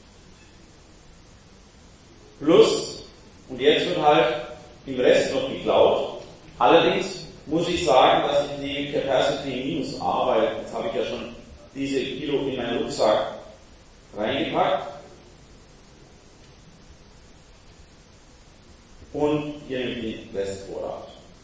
plus, und jetzt wird halt im Rest noch geklaut. Allerdings muss ich sagen, dass ich nehme Capacity minus A, weil jetzt habe ich ja schon diese Kilo in meinen Rucksack reingepackt. Und hier nehme ich den Restvorrat.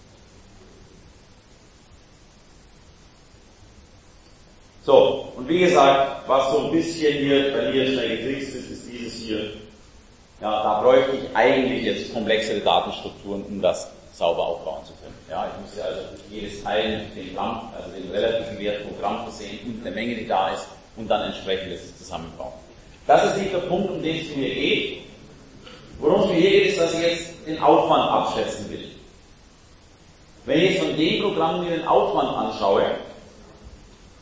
So, und wie gesagt, was so ein bisschen hier bei mir schnell getrickst ist, ist dieses hier. Ja, da bräuchte ich eigentlich jetzt komplexere Datenstrukturen, um das sauber aufbauen zu können. Ja, ich muss ja also jedes Teil mit dem Gramm, also den relativen Wert pro Gramm versehen und der Menge, die da ist, und dann entsprechend das zusammenbauen. Das ist nicht der Punkt, um den es mir geht. Worum es mir hier geht, ist, dass ich jetzt den Aufwand abschätzen will. Wenn ich jetzt von dem Programm mir den Aufwand anschaue,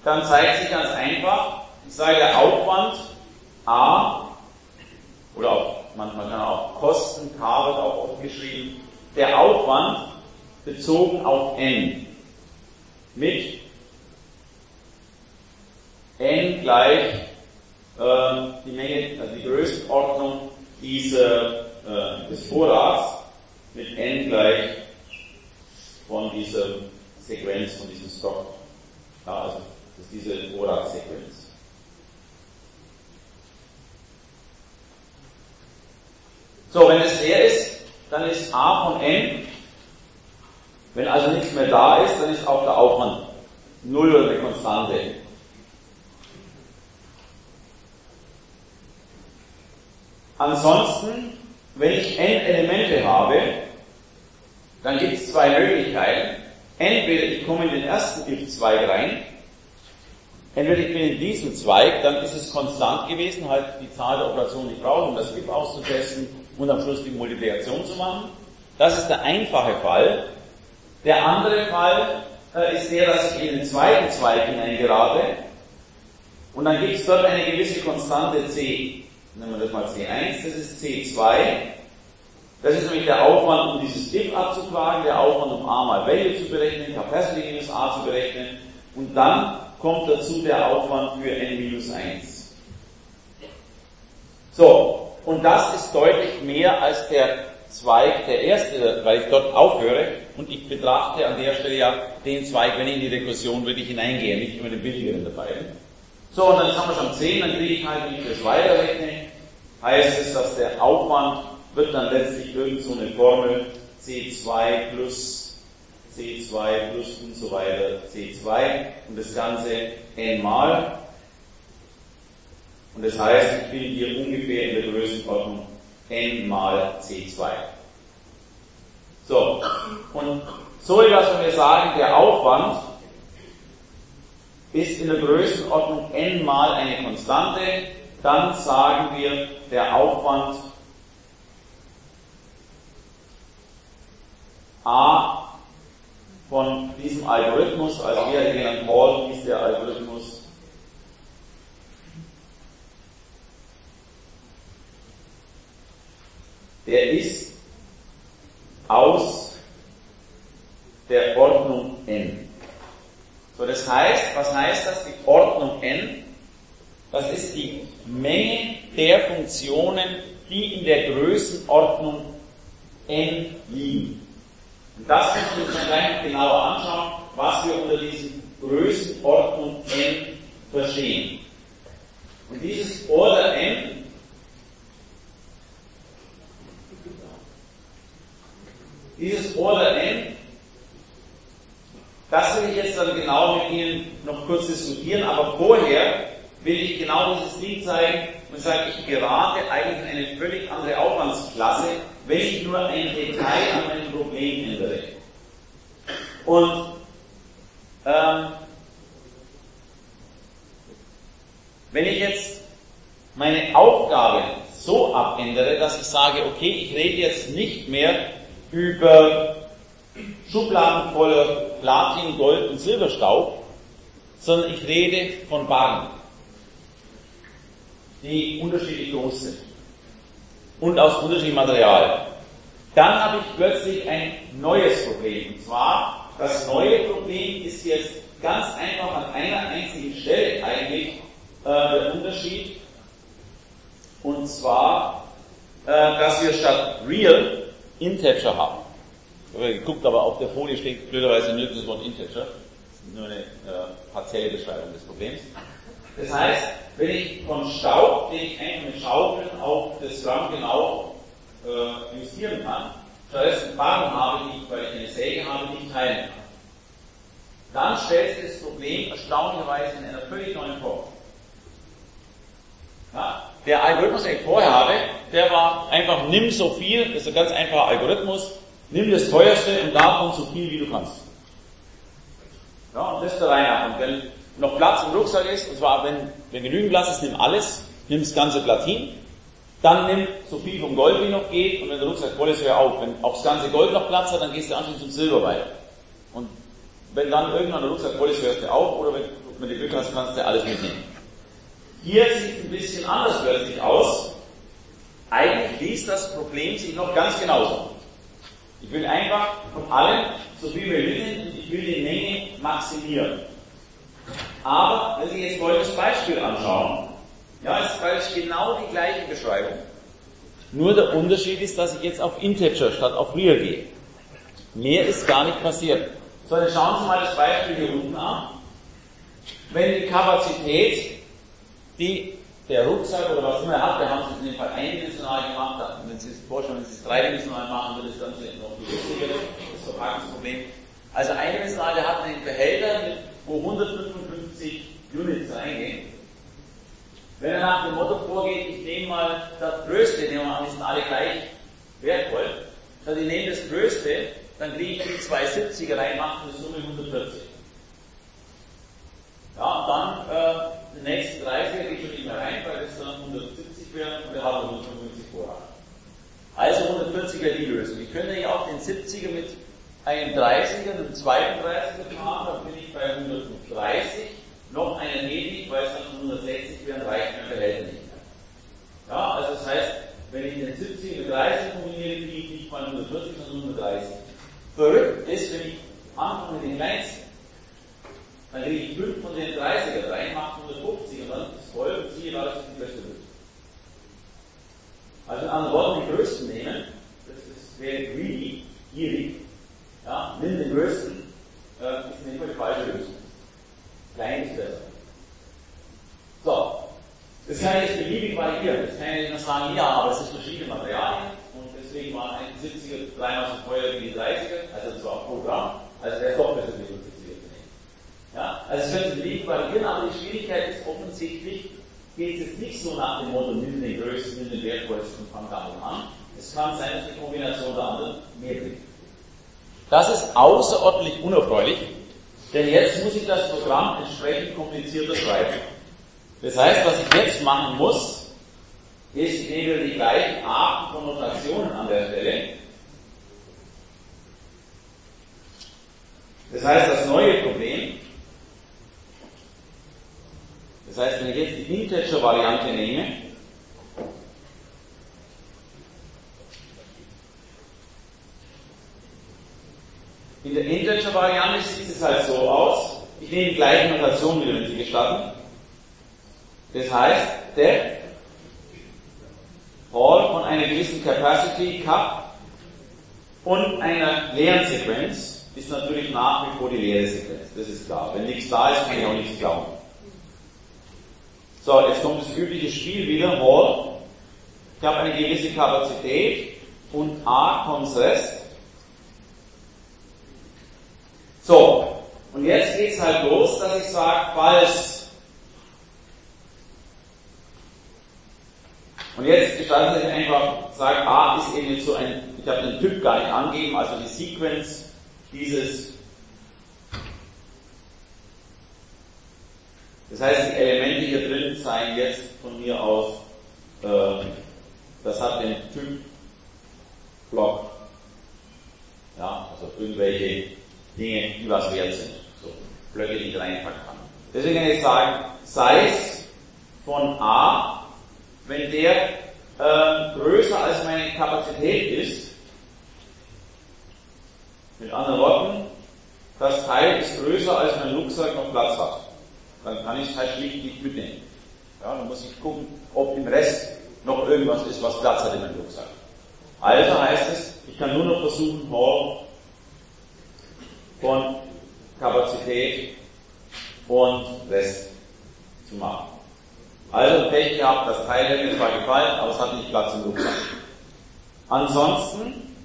dann zeigt sich ganz einfach, ich sage der Aufwand A, oder auch, manchmal kann auch Kosten, K wird auch oft geschrieben, der Aufwand bezogen auf N mit N gleich äh, die Menge, also die Größenordnung dieser, äh, des Vorrats mit N gleich von dieser Sequenz, von diesem Stock. Ja, also das ist diese Vorratssequenz. So, wenn es leer ist, dann ist A von N. Wenn also nichts mehr da ist, dann ist auch der Aufwand null oder eine Konstante. Ansonsten, wenn ich n Elemente habe, dann gibt es zwei Möglichkeiten. Entweder ich komme in den ersten if-Zweig rein, entweder ich bin in diesem Zweig, dann ist es konstant gewesen, halt die Zahl der Operationen, die ich brauche, um das if auszutesten und am Schluss die Multiplikation zu machen. Das ist der einfache Fall. Der andere Fall äh, ist der, dass ich in den zweiten Zweig hineingerate und dann gibt es dort eine gewisse Konstante c. Nehmen wir das mal C eins, das ist C zwei. Das ist nämlich der Aufwand, um dieses if abzufragen, der Aufwand, um a mal Value zu berechnen, Capacity minus a zu berechnen und dann kommt dazu der Aufwand für n minus eins. So, und das ist deutlich mehr als der Zweig, der erste, weil ich dort aufhöre und ich betrachte an der Stelle ja den Zweig, wenn ich in die Rekursion wirklich hineingehe, nicht immer den billigeren dabei. So, und dann haben wir schon zehn, dann kriege ich halt, wenn ich das weiterrechne, heißt es, dass der Aufwand wird dann letztlich irgend so eine Formel C zwei plus C zwei plus und so weiter C zwei und das Ganze n mal. Und das heißt, ich bin hier ungefähr in der Größenordnung n mal C zwei. So, und so etwas, wenn wir sagen, der Aufwand ist in der Größenordnung n mal eine Konstante, dann sagen wir, der Aufwand A von diesem Algorithmus, also hier genannt Paul ist der Algorithmus, der ist aus der Ordnung n. So, das heißt, was heißt das? Die Ordnung n, das ist die Menge der Funktionen, die in der Größenordnung n liegen. Und das müssen wir uns dann gleich noch genauer anschauen, was wir unter diesen Größenordnung n verstehen. Und dieses Order n Dieses Order n, das will ich jetzt dann genau mit Ihnen noch kurz diskutieren, aber vorher will ich genau dieses Ding zeigen und sagen, ich gerate eigentlich in eine völlig andere Aufwandsklasse, wenn ich nur ein Detail an meinem Problem ändere. Und ähm, wenn ich jetzt meine Aufgabe so abändere, dass ich sage, okay, ich rede jetzt nicht mehr über Schubladen voller Platin, Gold und Silberstaub, sondern ich rede von Barren, die unterschiedlich groß sind und aus unterschiedlichem Material. Dann habe ich plötzlich ein neues Problem. Und zwar, das neue Problem ist jetzt ganz einfach an einer einzigen Stelle eigentlich äh, der Unterschied. Und zwar, äh, dass wir statt Real Integer haben. Ich habe geguckt, aber auf der Folie steht blöderweise nirgends das Wort Integer. Das ist nur eine äh, partielle Beschreibung des Problems. Das heißt, wenn ich von Staub, den ich einfach mit Schaufeln auf das Gramm genau äh, justieren kann, stattdessen Barren habe, die ich, weil ich eine Säge habe, nicht teilen kann, dann stellt sich das Problem erstaunlicherweise in einer völlig neuen Form. Ja? Der Algorithmus, den ich vorher habe, der war einfach, nimm so viel, das ist ein ganz einfacher Algorithmus, nimm das teuerste und davon so viel, wie du kannst. Ja, und das da rein ab. Und wenn noch Platz im Rucksack ist, und zwar, wenn, wenn genügend Platz ist, nimm alles, nimm das ganze Platin, dann nimm so viel vom Gold, wie noch geht, und wenn der Rucksack voll ist, hör auf. Wenn auch das ganze Gold noch Platz hat, dann gehst du anschließend zum Silber weiter. Und wenn dann irgendwann der Rucksack voll ist, hörst du auf, oder wenn wenn du Glück hast, kannst du alles mitnehmen. Hier sieht es ein bisschen anders plötzlich aus. Eigentlich liest das Problem sich noch ganz genauso. Ich will einfach von allem so viel wie möglich und ich will die Menge maximieren. Aber wenn Sie jetzt folgendes Beispiel anschauen, ja, es ist praktisch genau die gleiche Beschreibung. Nur der Unterschied ist, dass ich jetzt auf Integer statt auf Real gehe. Mehr ist gar nicht passiert. So, dann schauen Sie mal das Beispiel hier unten an. Wenn die Kapazität, die der Rucksack oder was immer er hat, wir haben es in dem Fall eindimensional gemacht, wenn Sie sich vorstellen, wenn Sie es dreidimensional machen, wird es dann noch viel wichtiger, das Verpackungsproblem. Also eindimensional, der hat einen Behälter, mit, wo hundertfünfundfünfzig Units reingehen. Wenn er nach dem Motto vorgeht, ich nehme mal das Größte, nehmen wir an, die sind alle gleich wertvoll, also ich nehme das Größte, dann kriege ich die zwei siebziger rein, mache eine Summe hundertvierzig. Ja, und dann äh, die nächsten dreißiger geht schon nicht mehr rein, weil das dann hundertsiebzig wäre und der hat hundertfünfundfünfzig Vorrat. Also hundertvierzig wäre die Lösung. Ich könnte ja auch den siebziger mit einem dreißiger, einem zweiten dreißiger machen, dann bin ich bei hundertdreißig, noch einer niedrig, weil es dann schon hundertsechzig wäre, dann reicht mein Behälter nicht mehr. Ja, also das heißt, wenn ich den siebziger mit dreißig kombiniere, kriege ich nicht mal hundertvierzig, sondern hundertdreißig. Verrückt ist, wenn ich anfange mit den kleinsten, dann kriege ich fünf von den dreißiger rein, mache hundertfünfzig und dann ist es voll und ziehe raus, das ist die beste Lösung. Also in anderen Worten, den größten nehmen, das ist, wäre greedy, gierig, ja, nimm den größten, äh, ist in dem Fall die falsche Lösung. Klein ist besser. So, das kann ich jetzt beliebig variieren. Das kann ich nicht nur sagen, ja, aber es ist verschiedene Materialien und deswegen waren ein siebziger dreimal so teuer wie die dreißiger, also zwar auch pro Gramm, also wäre es doch besser, die siebziger zu nehmen. Ja, also es könnte beliebig variieren, aber die Schwierigkeit ist offensichtlich, geht es jetzt nicht so nach dem Motto, nimm den größten, nimm den wertvollsten und fang damit an. Es kann sein, dass die Kombination der anderen mehr bringt. Das ist außerordentlich unerfreulich, denn jetzt muss ich das Programm entsprechend komplizierter schreiben. Das heißt, was ich jetzt machen muss, ist, ich nehme die gleichen Arten von Notationen an der Stelle. Das heißt, das neue Problem, das heißt, wenn ich jetzt die Integer-Variante nehme, in der Integer-Variante sieht es halt so aus, ich nehme die gleiche Notation wieder, wenn Sie gestatten. Das heißt, der Hall von einer gewissen Capacity, Cup, und einer leeren Sequenz ist natürlich nach wie vor die leere Sequenz. Das ist klar. Wenn nichts da ist, kann ich auch nichts glauben. So, jetzt kommt das übliche Spiel wieder. Hall. Ich habe eine gewisse Kapazität und A kommt Rest. So, und jetzt geht es halt los, dass ich sage, falls. Und jetzt gestalten Sie einfach, sagen, A ist eben jetzt so ein, ich habe den Typ gar nicht angegeben, also die Sequenz dieses. Das heißt, die Elemente hier drin seien jetzt von mir aus, äh, das hat den Typ Block. Ja, also irgendwelche Dinge, die was wert sind. So, Blöcke, die ich reinpacken kann. Deswegen kann ich sagen, Size von A, wenn der äh, größer als meine Kapazität ist, mit anderen Worten, das Teil ist größer als mein Rucksack noch Platz hat, dann kann ich es halt schlicht nicht mitnehmen. Ja, dann muss ich gucken, ob im Rest noch irgendwas ist, was Platz hat in meinem Rucksack. Also heißt es, ich kann nur noch versuchen, Hall von Kapazität und Rest zu machen. Also Pech gehabt, das Teil hätte mir zwar gefallen, aber es hat nicht Platz im Rucksack. Ansonsten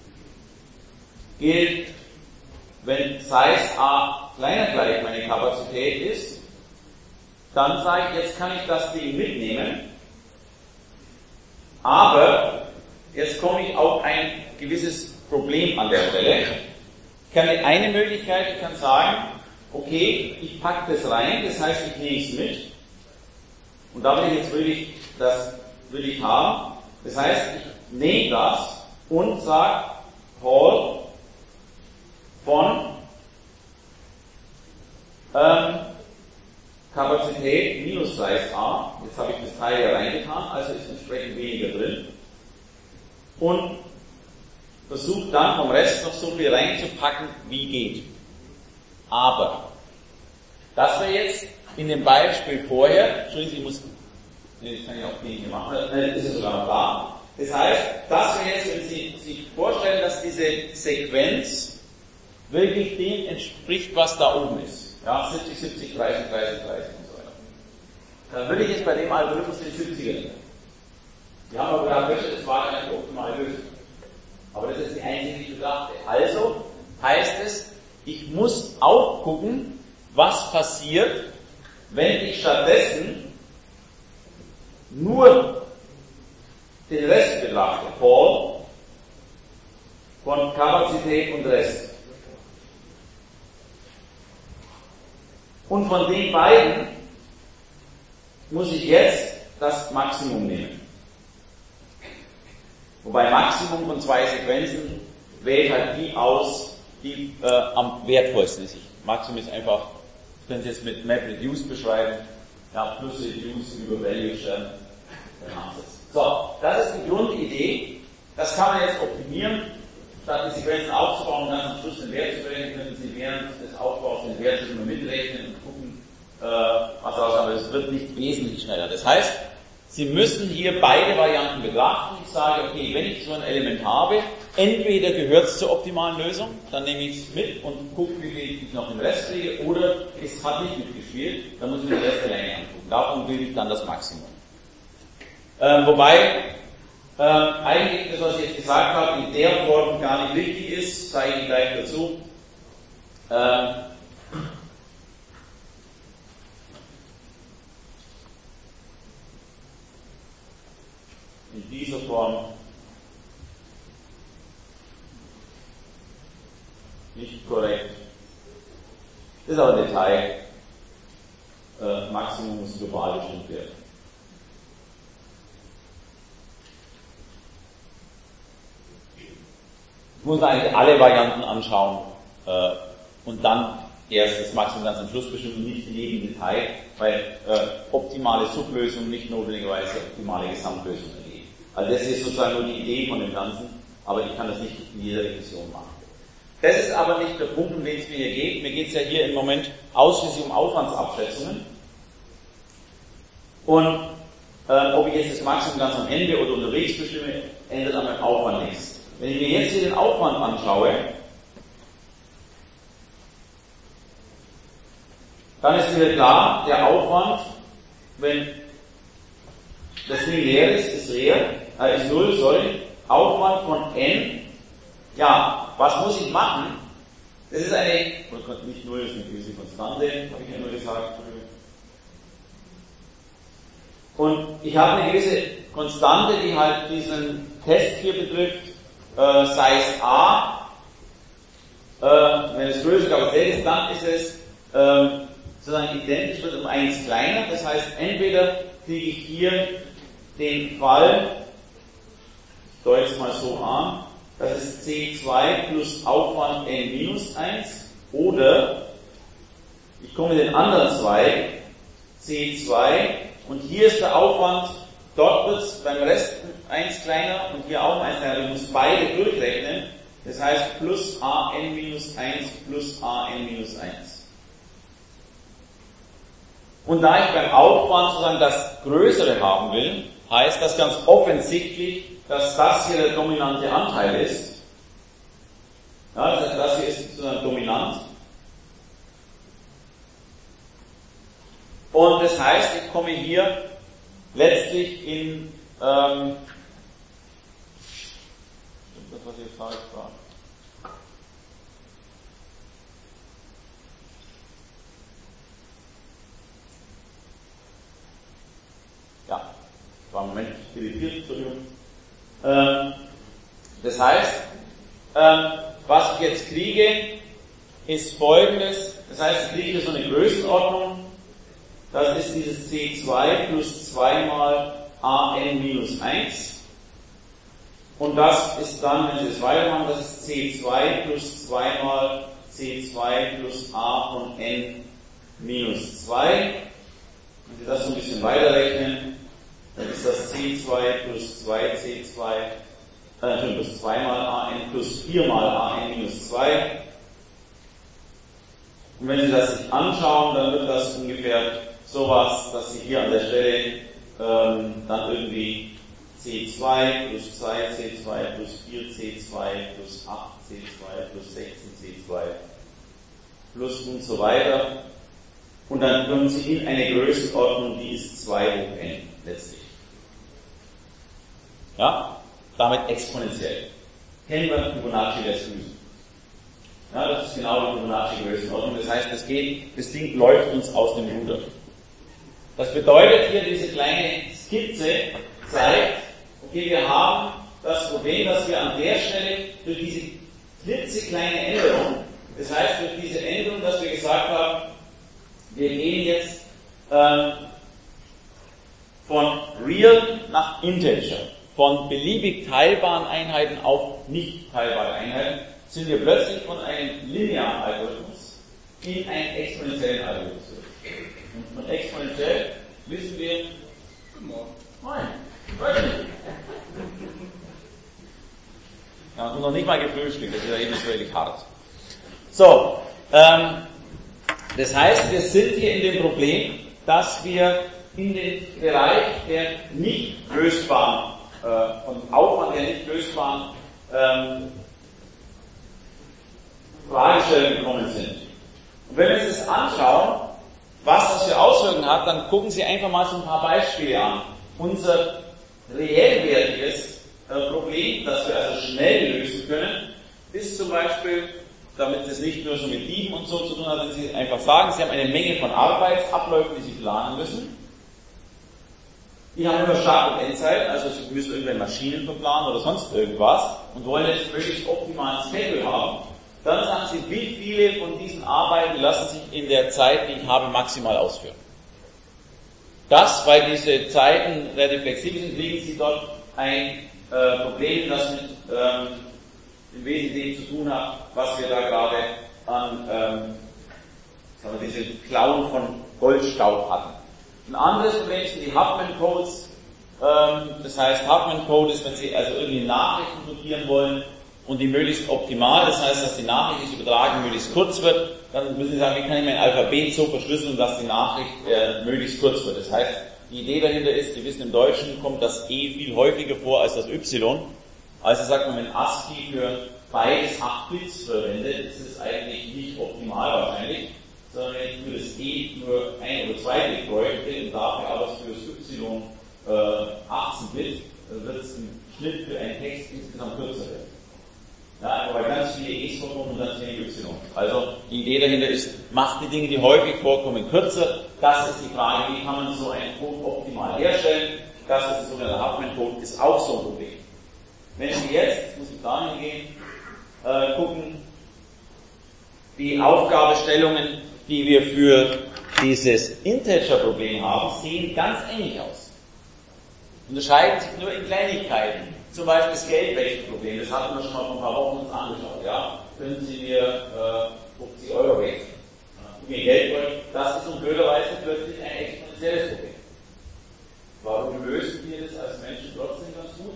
gilt, wenn Size A kleiner gleich meine Kapazität ist, dann sage ich, jetzt kann ich das Ding mitnehmen, aber jetzt komme ich auf ein gewisses Problem an der Stelle. Ich kann eine Möglichkeit, ich kann sagen, okay, ich packe das rein, das heißt, ich nehme es mit. Und da will ich jetzt wirklich, das will ich haben. Das heißt, ich nehme das und sage, Hall von ähm, Kapazität minus Size A, jetzt habe ich das Teil hier reingetan, also ist entsprechend weniger drin, und versuche dann vom Rest noch so viel reinzupacken, wie geht. Aber, das wäre jetzt in dem Beispiel vorher, Entschuldigung, ich muss, nee, das kann ich auch nicht machen, das ist sogar noch da. Das heißt, das wäre jetzt, wenn Sie sich vorstellen, dass diese Sequenz wirklich dem entspricht, was da oben ist. Ja, siebzig, siebzig, dreißig, dreißig, dreißig und so weiter. Dann würde ich jetzt bei dem Algorithmus den siebziger nehmen. Wir haben aber gerade festgestellt, das war eine optimale Lösung. Aber das ist die einzige, die ich betrachte. Also heißt es, ich muss auch gucken, was passiert, wenn ich stattdessen nur den Rest betrachte, Fall von Kapazität und Rest. Und von den beiden muss ich jetzt das Maximum nehmen. Wobei Maximum von zwei Sequenzen wählt halt die aus, die äh, am wertvollsten ist. Maximum ist einfach, ich könnte es jetzt mit MapReduce beschreiben, ja, plus Reduce über Value stellen. So, das ist die Grundidee. Das kann man jetzt optimieren. Statt die Sequenzen aufzubauen und dann am Schluss den Wert zu berechnen, können Sie während des Aufbaus den Wert schon mal mitrechnen und gucken, äh, was rauskommt. Aber es wird nicht wesentlich schneller. Das heißt, Sie müssen hier beide Varianten betrachten. Ich sage, okay, wenn ich so ein Element habe, entweder gehört es zur optimalen Lösung, dann nehme ich es mit und gucke, wie viel ich noch im Rest kriege, oder es hat nicht mitgespielt, dann muss ich mir den Rest der Länge angucken. Davon will ich dann das Maximum. Ähm, wobei, ähm, eigentlich das, was ich jetzt gesagt habe, in der Form gar nicht wichtig ist, zeige ich gleich dazu. Ähm, in dieser Form nicht korrekt. Das ist aber ein Detail. Äh, Maximum muss global bestimmt werden. Ich muss eigentlich alle Varianten anschauen äh, und dann erst das Maximum ganz am Schluss bestimmen und nicht in jedem Detail, weil äh, optimale Sublösungen nicht notwendigerweise optimale Gesamtlösungen ergeben. Also das ist sozusagen nur die Idee von dem Ganzen, aber ich kann das nicht in jeder Regression machen. Das ist aber nicht der Punkt, um den es mir hier geht. Mir geht es ja hier im Moment ausschließlich um Aufwandsabschätzungen. Und äh, ob ich jetzt das Maximum ganz am Ende oder unterwegs bestimme, ändert an meinem Aufwand nichts. Wenn ich mir jetzt hier den Aufwand anschaue, dann ist mir klar, der Aufwand, wenn das Ding leer ist, ist leer, äh, ist null, sorry, Aufwand von n, ja, was muss ich machen? Das ist eine, oh Gott, nicht null, das ist eine gewisse Konstante, habe ich ja nur gesagt. Und ich habe eine gewisse Konstante, die halt diesen Test hier betrifft, äh, Size A, äh, wenn es größer Kapazität ist, dann ist es äh, sozusagen identisch, wird um eins kleiner, das heißt, entweder kriege ich hier den Fall, ich deute es mal so an, das ist C zwei plus Aufwand n minus eins, oder ich komme in den anderen Zweig, C zwei, und hier ist der Aufwand, dort wird es beim Rest eins kleiner und hier auch eins kleiner, du musst beide durchrechnen, das heißt plus a n minus eins plus a n minus eins. Und da ich beim Aufwand sozusagen das Größere haben will, heißt das ganz offensichtlich, dass das hier der dominante Anteil ist. Ja, das heißt, das hier ist sozusagen dominant. Und das heißt, ich komme hier letztlich in ähm, das, was hier falsch war. Ja, war im Moment irritiert, Entschuldigung. Ähm, das heißt, ähm, was ich jetzt kriege, ist folgendes. Das heißt, ich kriege hier so eine Größenordnung. Das ist dieses C zwei plus zwei mal a n minus eins. Und das ist dann, wenn Sie es weitermachen, das ist C zwei plus zwei mal C zwei plus a von n minus zwei. Wenn Sie das so ein bisschen weiterrechnen, dann ist das C zwei plus zwei C zwei, äh, plus zwei mal A N plus vier mal A N minus zwei. Und wenn Sie das sich anschauen, dann wird das ungefähr sowas, dass Sie hier an der Stelle ähm, dann irgendwie C zwei plus zwei C zwei plus vier C zwei plus acht C zwei plus sechzehn C zwei plus und so weiter. Und dann kommen Sie in eine Größenordnung, die ist zwei hoch n letztlich. Ja, damit exponentiell. Kennen wir Fibonacci-Ressourcen. Ja, das ist genau die Fibonacci-Größenordnung. Das heißt, das geht, das Ding läuft uns aus dem Ruder. Das bedeutet hier, diese kleine Skizze zeigt, okay, wir haben das Problem, dass wir an der Stelle durch diese klitzekleine Änderung, das heißt durch diese Änderung, dass wir gesagt haben, wir gehen jetzt ähm, von Real nach Integer, von beliebig teilbaren Einheiten auf nicht teilbare Einheiten, sind wir plötzlich von einem linearen Algorithmus in einen exponentiellen Algorithmus. Und von exponentiell wissen wir, nein, wirklich. Ja, und noch nicht mal gefrühstückt, das ist ja eben wirklich hart. So, ähm, das heißt, wir sind hier in dem Problem, dass wir in den Bereich der nicht lösbaren, äh, von Aufwand der nicht lösbaren ähm, Fragestellungen gekommen sind. Und wenn wir uns das anschauen, was das für Auswirkungen hat, dann gucken Sie einfach mal so ein paar Beispiele an. Unser reellwertiges äh, Problem, das wir also schnell lösen können, ist zum Beispiel, damit es nicht nur so mit Dieben und so zu tun hat, wenn Sie einfach sagen, Sie haben eine Menge von Arbeitsabläufen, die Sie planen müssen. Die haben immer Start- und Endzeiten, also Sie müssen irgendwelche Maschinen verplanen oder sonst irgendwas und wollen jetzt möglichst optimalen Schedule haben. Dann sagen Sie, wie viele von diesen Arbeiten lassen sich in der Zeit, die ich habe, maximal ausführen. Das, weil diese Zeiten relativ flexibel sind, kriegen Sie dort ein äh, Problem, das mit ähm, im Wesentlichen zu tun hat, was wir da gerade an ähm, sagen wir, diese Klauen von Goldstaub hatten. Ein anderes Problem sind die Huffman-Codes. Ähm, das heißt, Huffman-Code ist, wenn Sie also irgendwie Nachrichten codieren wollen und die möglichst optimal, das heißt, dass die Nachricht, die Sie übertragen, möglichst kurz wird, dann müssen Sie sagen, wie kann ich mein Alphabet so verschlüsseln, dass die Nachricht äh, möglichst kurz wird. Das heißt, die Idee dahinter ist, Sie wissen, im Deutschen kommt das E viel häufiger vor als das Y. Also sagt man, wenn ASCII für beides acht Bits verwendet, ist es eigentlich nicht optimal wahrscheinlich, sondern wenn ich für das E nur ein oder zwei Bit bräuchte und dafür aber für das Y äh, achtzehn Bit, dann wird es im Schnitt für einen Text insgesamt kürzer werden. Ja, einfach weil ganz viele E's vorkommen und ganz wenig Y. Also die Idee dahinter ist, macht die Dinge, die häufig vorkommen, kürzer. Das ist die Frage, wie kann man so einen Code optimal herstellen. Das ist der sogenannte Huffman-Code, ist auch so ein Problem. Wenn Sie jetzt, muss ich da hingehen, äh, gucken, die Aufgabestellungen, die wir für dieses Integer-Problem haben, sehen ganz ähnlich aus. Unterscheiden sich nur in Kleinigkeiten. Zum Beispiel das Geldwechselproblem, das hatten wir schon mal vor ein paar Wochen uns angeschaut. Ja? Können Sie mir äh, fünfzig Euro wechseln? Ja, mir Geld wollen, das ist nun blöderweise plötzlich ein exponentielles Problem. Warum lösen wir das als Menschen trotzdem ganz gut?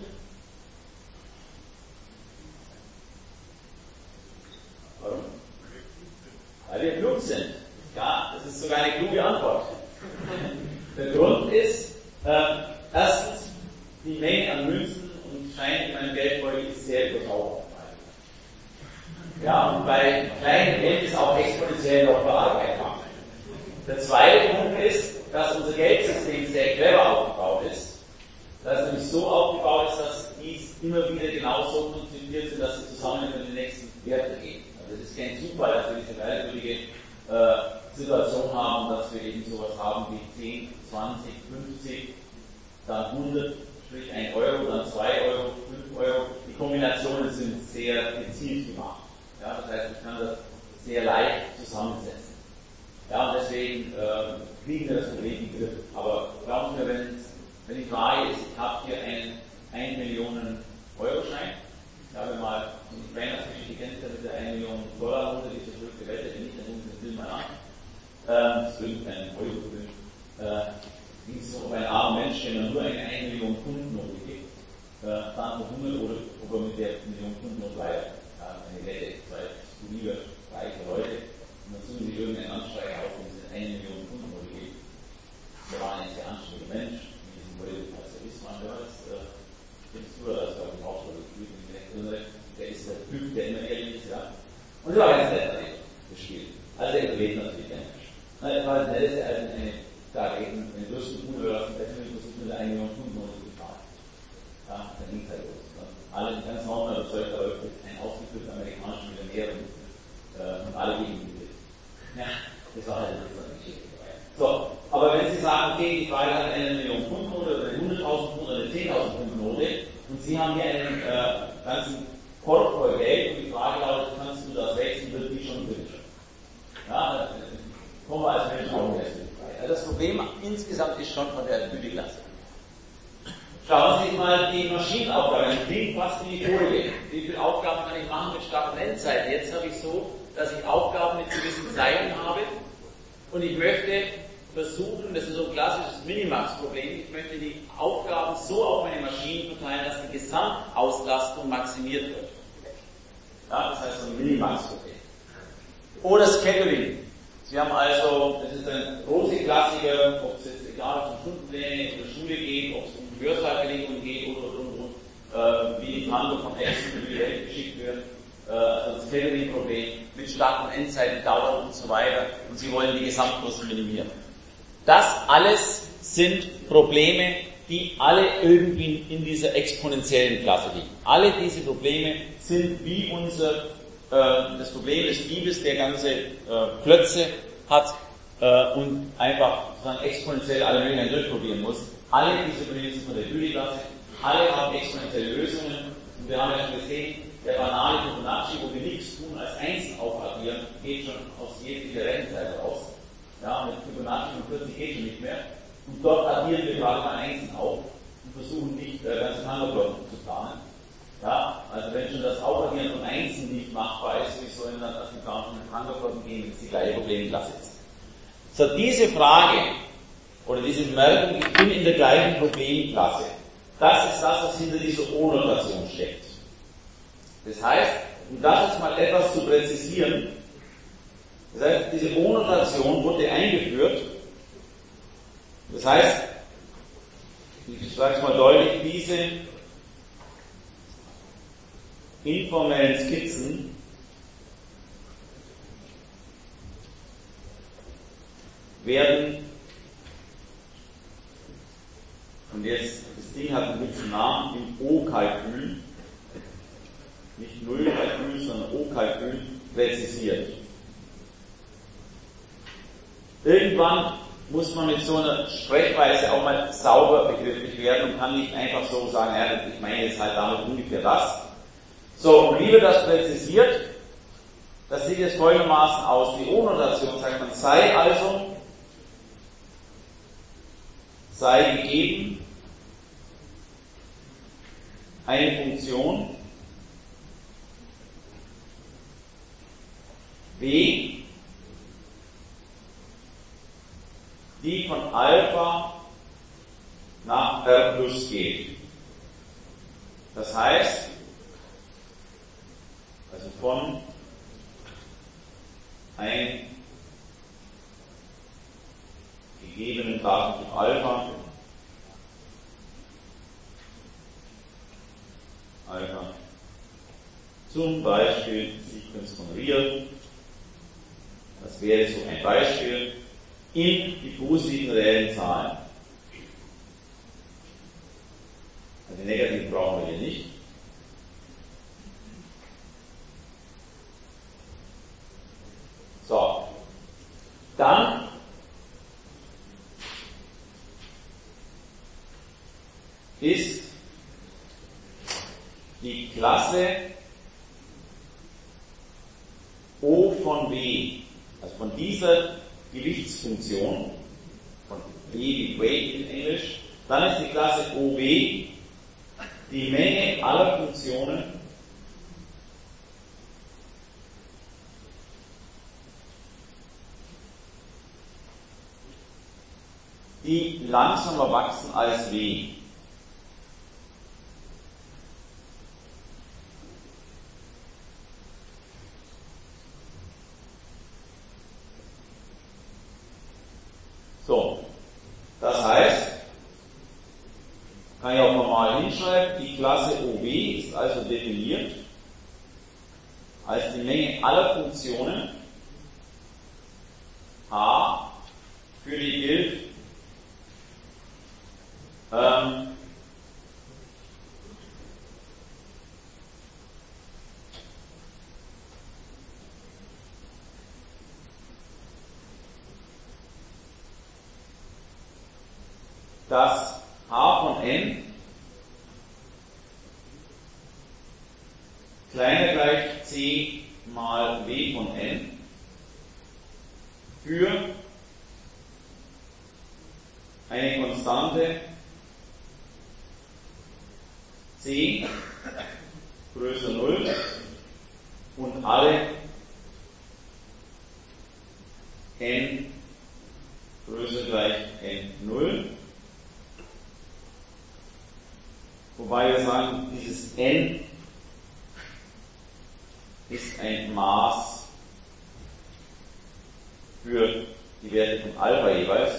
Warum? Weil wir klug sind. Ja, das ist sogar eine kluge Antwort. Der Grund ist, äh, erstens, die Menge an Münzen und Scheinen in meinem Geldbeutel ist sehr überschaubar. Ja, und bei kleinem Geld ist auch exponentiell noch verarbeitbar. Der zweite Punkt ist, dass unser Geldsystem sehr clever aufgebaut ist. Das ist nämlich so aufgebaut ist, dass dies immer wieder genauso konzipiert sind, dass sie zusammen in den nächsten Werte gehen. Also es ist kein Zufall, dass wir diese merkwürdige äh, Situation haben, dass wir eben sowas haben wie zehn, zwanzig, fünfzig, dann hundert, sprich ein Euro, dann zwei Euro, fünf Euro. Die Kombinationen sind sehr gezielt gemacht. Ja, das heißt, ich kann das sehr leicht zusammensetzen. Ja, und deswegen äh, kriegen wir das Problem nicht griff. Aber glauben Sie mir, wenn, wenn die Frage ist, ich habe hier einen ein Millionen Euro Schein, ich habe mal die Weihnachtsgeschichte kennt ja mit der eine Million Dollar Runde, die verrückte Wette, wenn nicht, dann rufen Sie das Bild mal an. Ähm, das will keinen Euro gewinnen. äh, ging es so um einen armen Mensch, dem man nur eine eine Million Pfund Note gibt, äh, dann verhungert oder ob er mit der Million Pfund Note weiter. Ja, eine Wette, zwei skurrile, reiche Leute, und dann suchen sie irgendeinen Ansteiger auf, dem sie eine Million Pfund Note gibt. Der war ein sehr anständiger Mensch, wie diesen Modell, also ist man da, das findest du das, glaube ich, auch so gefühlt, der ist der Typ, der immer ehrlich ist, ja. Und der war ganz nett gespielt. Also er überlebt natürlich der Mensch. Er war das Netteste, als eine da reden, wenn du Lust und Ruhe hörst, dann versucht mit der eine Million Pfund Note zu fahren. Ja, dann ging es halt los. Alle, die ganz Norden überzeugt, da läuft ein ausgeführter amerikanischer Millionär und, äh, und alle gegen ihn. Ja, das war halt so eine Geschichte. So, aber wenn Sie sagen, okay, die Frage hat eine Million Pfund Note oder eine hunderttausend Pfund oder eine zehntausend Pfund Note und Sie haben hier einen äh, ganzen Korb voll Geld und die Frage lautet, kannst du das wechseln, wird die schon billiger. Ja, kommen wir als Menschen auch erst in die Frage. Das Problem insgesamt ist schon von der Güteklasse. Schauen Sie sich mal die Maschinenaufgaben an. Klingt fast wie die Folie. Wie viele Aufgaben kann ich machen mit Start- und Endzeit? Jetzt habe ich so, dass ich Aufgaben mit gewissen Zeilen habe und ich möchte versuchen, das ist so ein klassisches Minimax-Problem, ich möchte die Aufgaben so auf meine Maschinen verteilen, dass die Gesamtauslastung maximiert wird. Ja, das heißt so ein Minimax-Problem. Oder Scheduling. Sie haben also, das ist ein große Klassiker, ob es jetzt egal ob es um Stundenpläne oder Schule geht, ob es um Hörsahlbelegung geht oder und, und, äh, wie die Tango vom Essen über die Welt geschickt wird, äh, also das Scheduling-Problem mit Start- und Endzeiten, Dauer und so weiter, und Sie wollen die Gesamtkosten minimieren. Das alles sind Probleme, die alle irgendwie in dieser exponentiellen Klasse liegen. Alle diese Probleme sind wie unser das Problem des Diebes, der ganze äh, Klötze hat äh, und einfach sozusagen exponentiell alle Möglichkeiten durchprobieren muss. Alle diese Probleme sind von der Güteklasse, alle haben exponentielle Lösungen und wir haben ja schon gesehen, der banale Fibonacci, wo wir nichts tun als Einsen aufaddieren, geht schon aus jeglicher Rechenseite raus. Ja, mit Fibonacci und vierzig geht schon nicht mehr. Und dort addieren wir gerade mal Einsen auf und versuchen nicht äh, ganze Tango-Blocken zu planen. Ja, also wenn schon das Aufaddieren von Einsen nicht machbar ist, wie soll denn das die Planung von Tango-Blocken gehen, wenn es die gleiche Problemklasse ist? So, diese Frage oder diese Bemerkung, ich bin in der gleichen Problemklasse, das ist das, was hinter dieser O-Notation steckt. Das heißt, um das jetzt mal etwas zu präzisieren, das heißt, diese O-Notation wurde eingeführt, das heißt, ich sage es mal deutlich, diese informellen Skizzen werden, und jetzt, das Ding hat einen guten Namen, im O-Kalkül, nicht Null-Kalkül, sondern O-Kalkül, präzisiert. Irgendwann muss man mit so einer Sprechweise auch mal sauber begrifflich werden und kann nicht einfach so sagen, ja, ich meine jetzt halt damit ungefähr das. So, und wie wird das präzisiert? Das sieht jetzt folgendermaßen aus. Die O-Notation sagt man, sei also, sei gegeben eine Funktion w, die von Alpha nach R plus geht. Das heißt, also von einem gegebenen Datentyp Alpha, Alpha, zum Beispiel Sequenz von Real, das wäre so ein Beispiel, in die positiven reellen Zahlen. Also die negativen brauchen wir hier nicht. So, dann ist die Klasse O von W, also von dieser Gewichtsfunktion, von W wie Weight in Englisch, dann ist die Klasse O W die Menge aller Funktionen die langsamer wachsen als W. So, das heißt, kann ich auch nochmal hinschreiben, die Klasse O W ist also definiert als die Menge aller Funktionen H, für die gilt ähm, dass H von n kleiner gleich C mal W von n für eine Konstante C größer null und alle n größer gleich n null. Wobei wir sagen, dieses n ist ein Maß für die Werte von Alpha jeweils,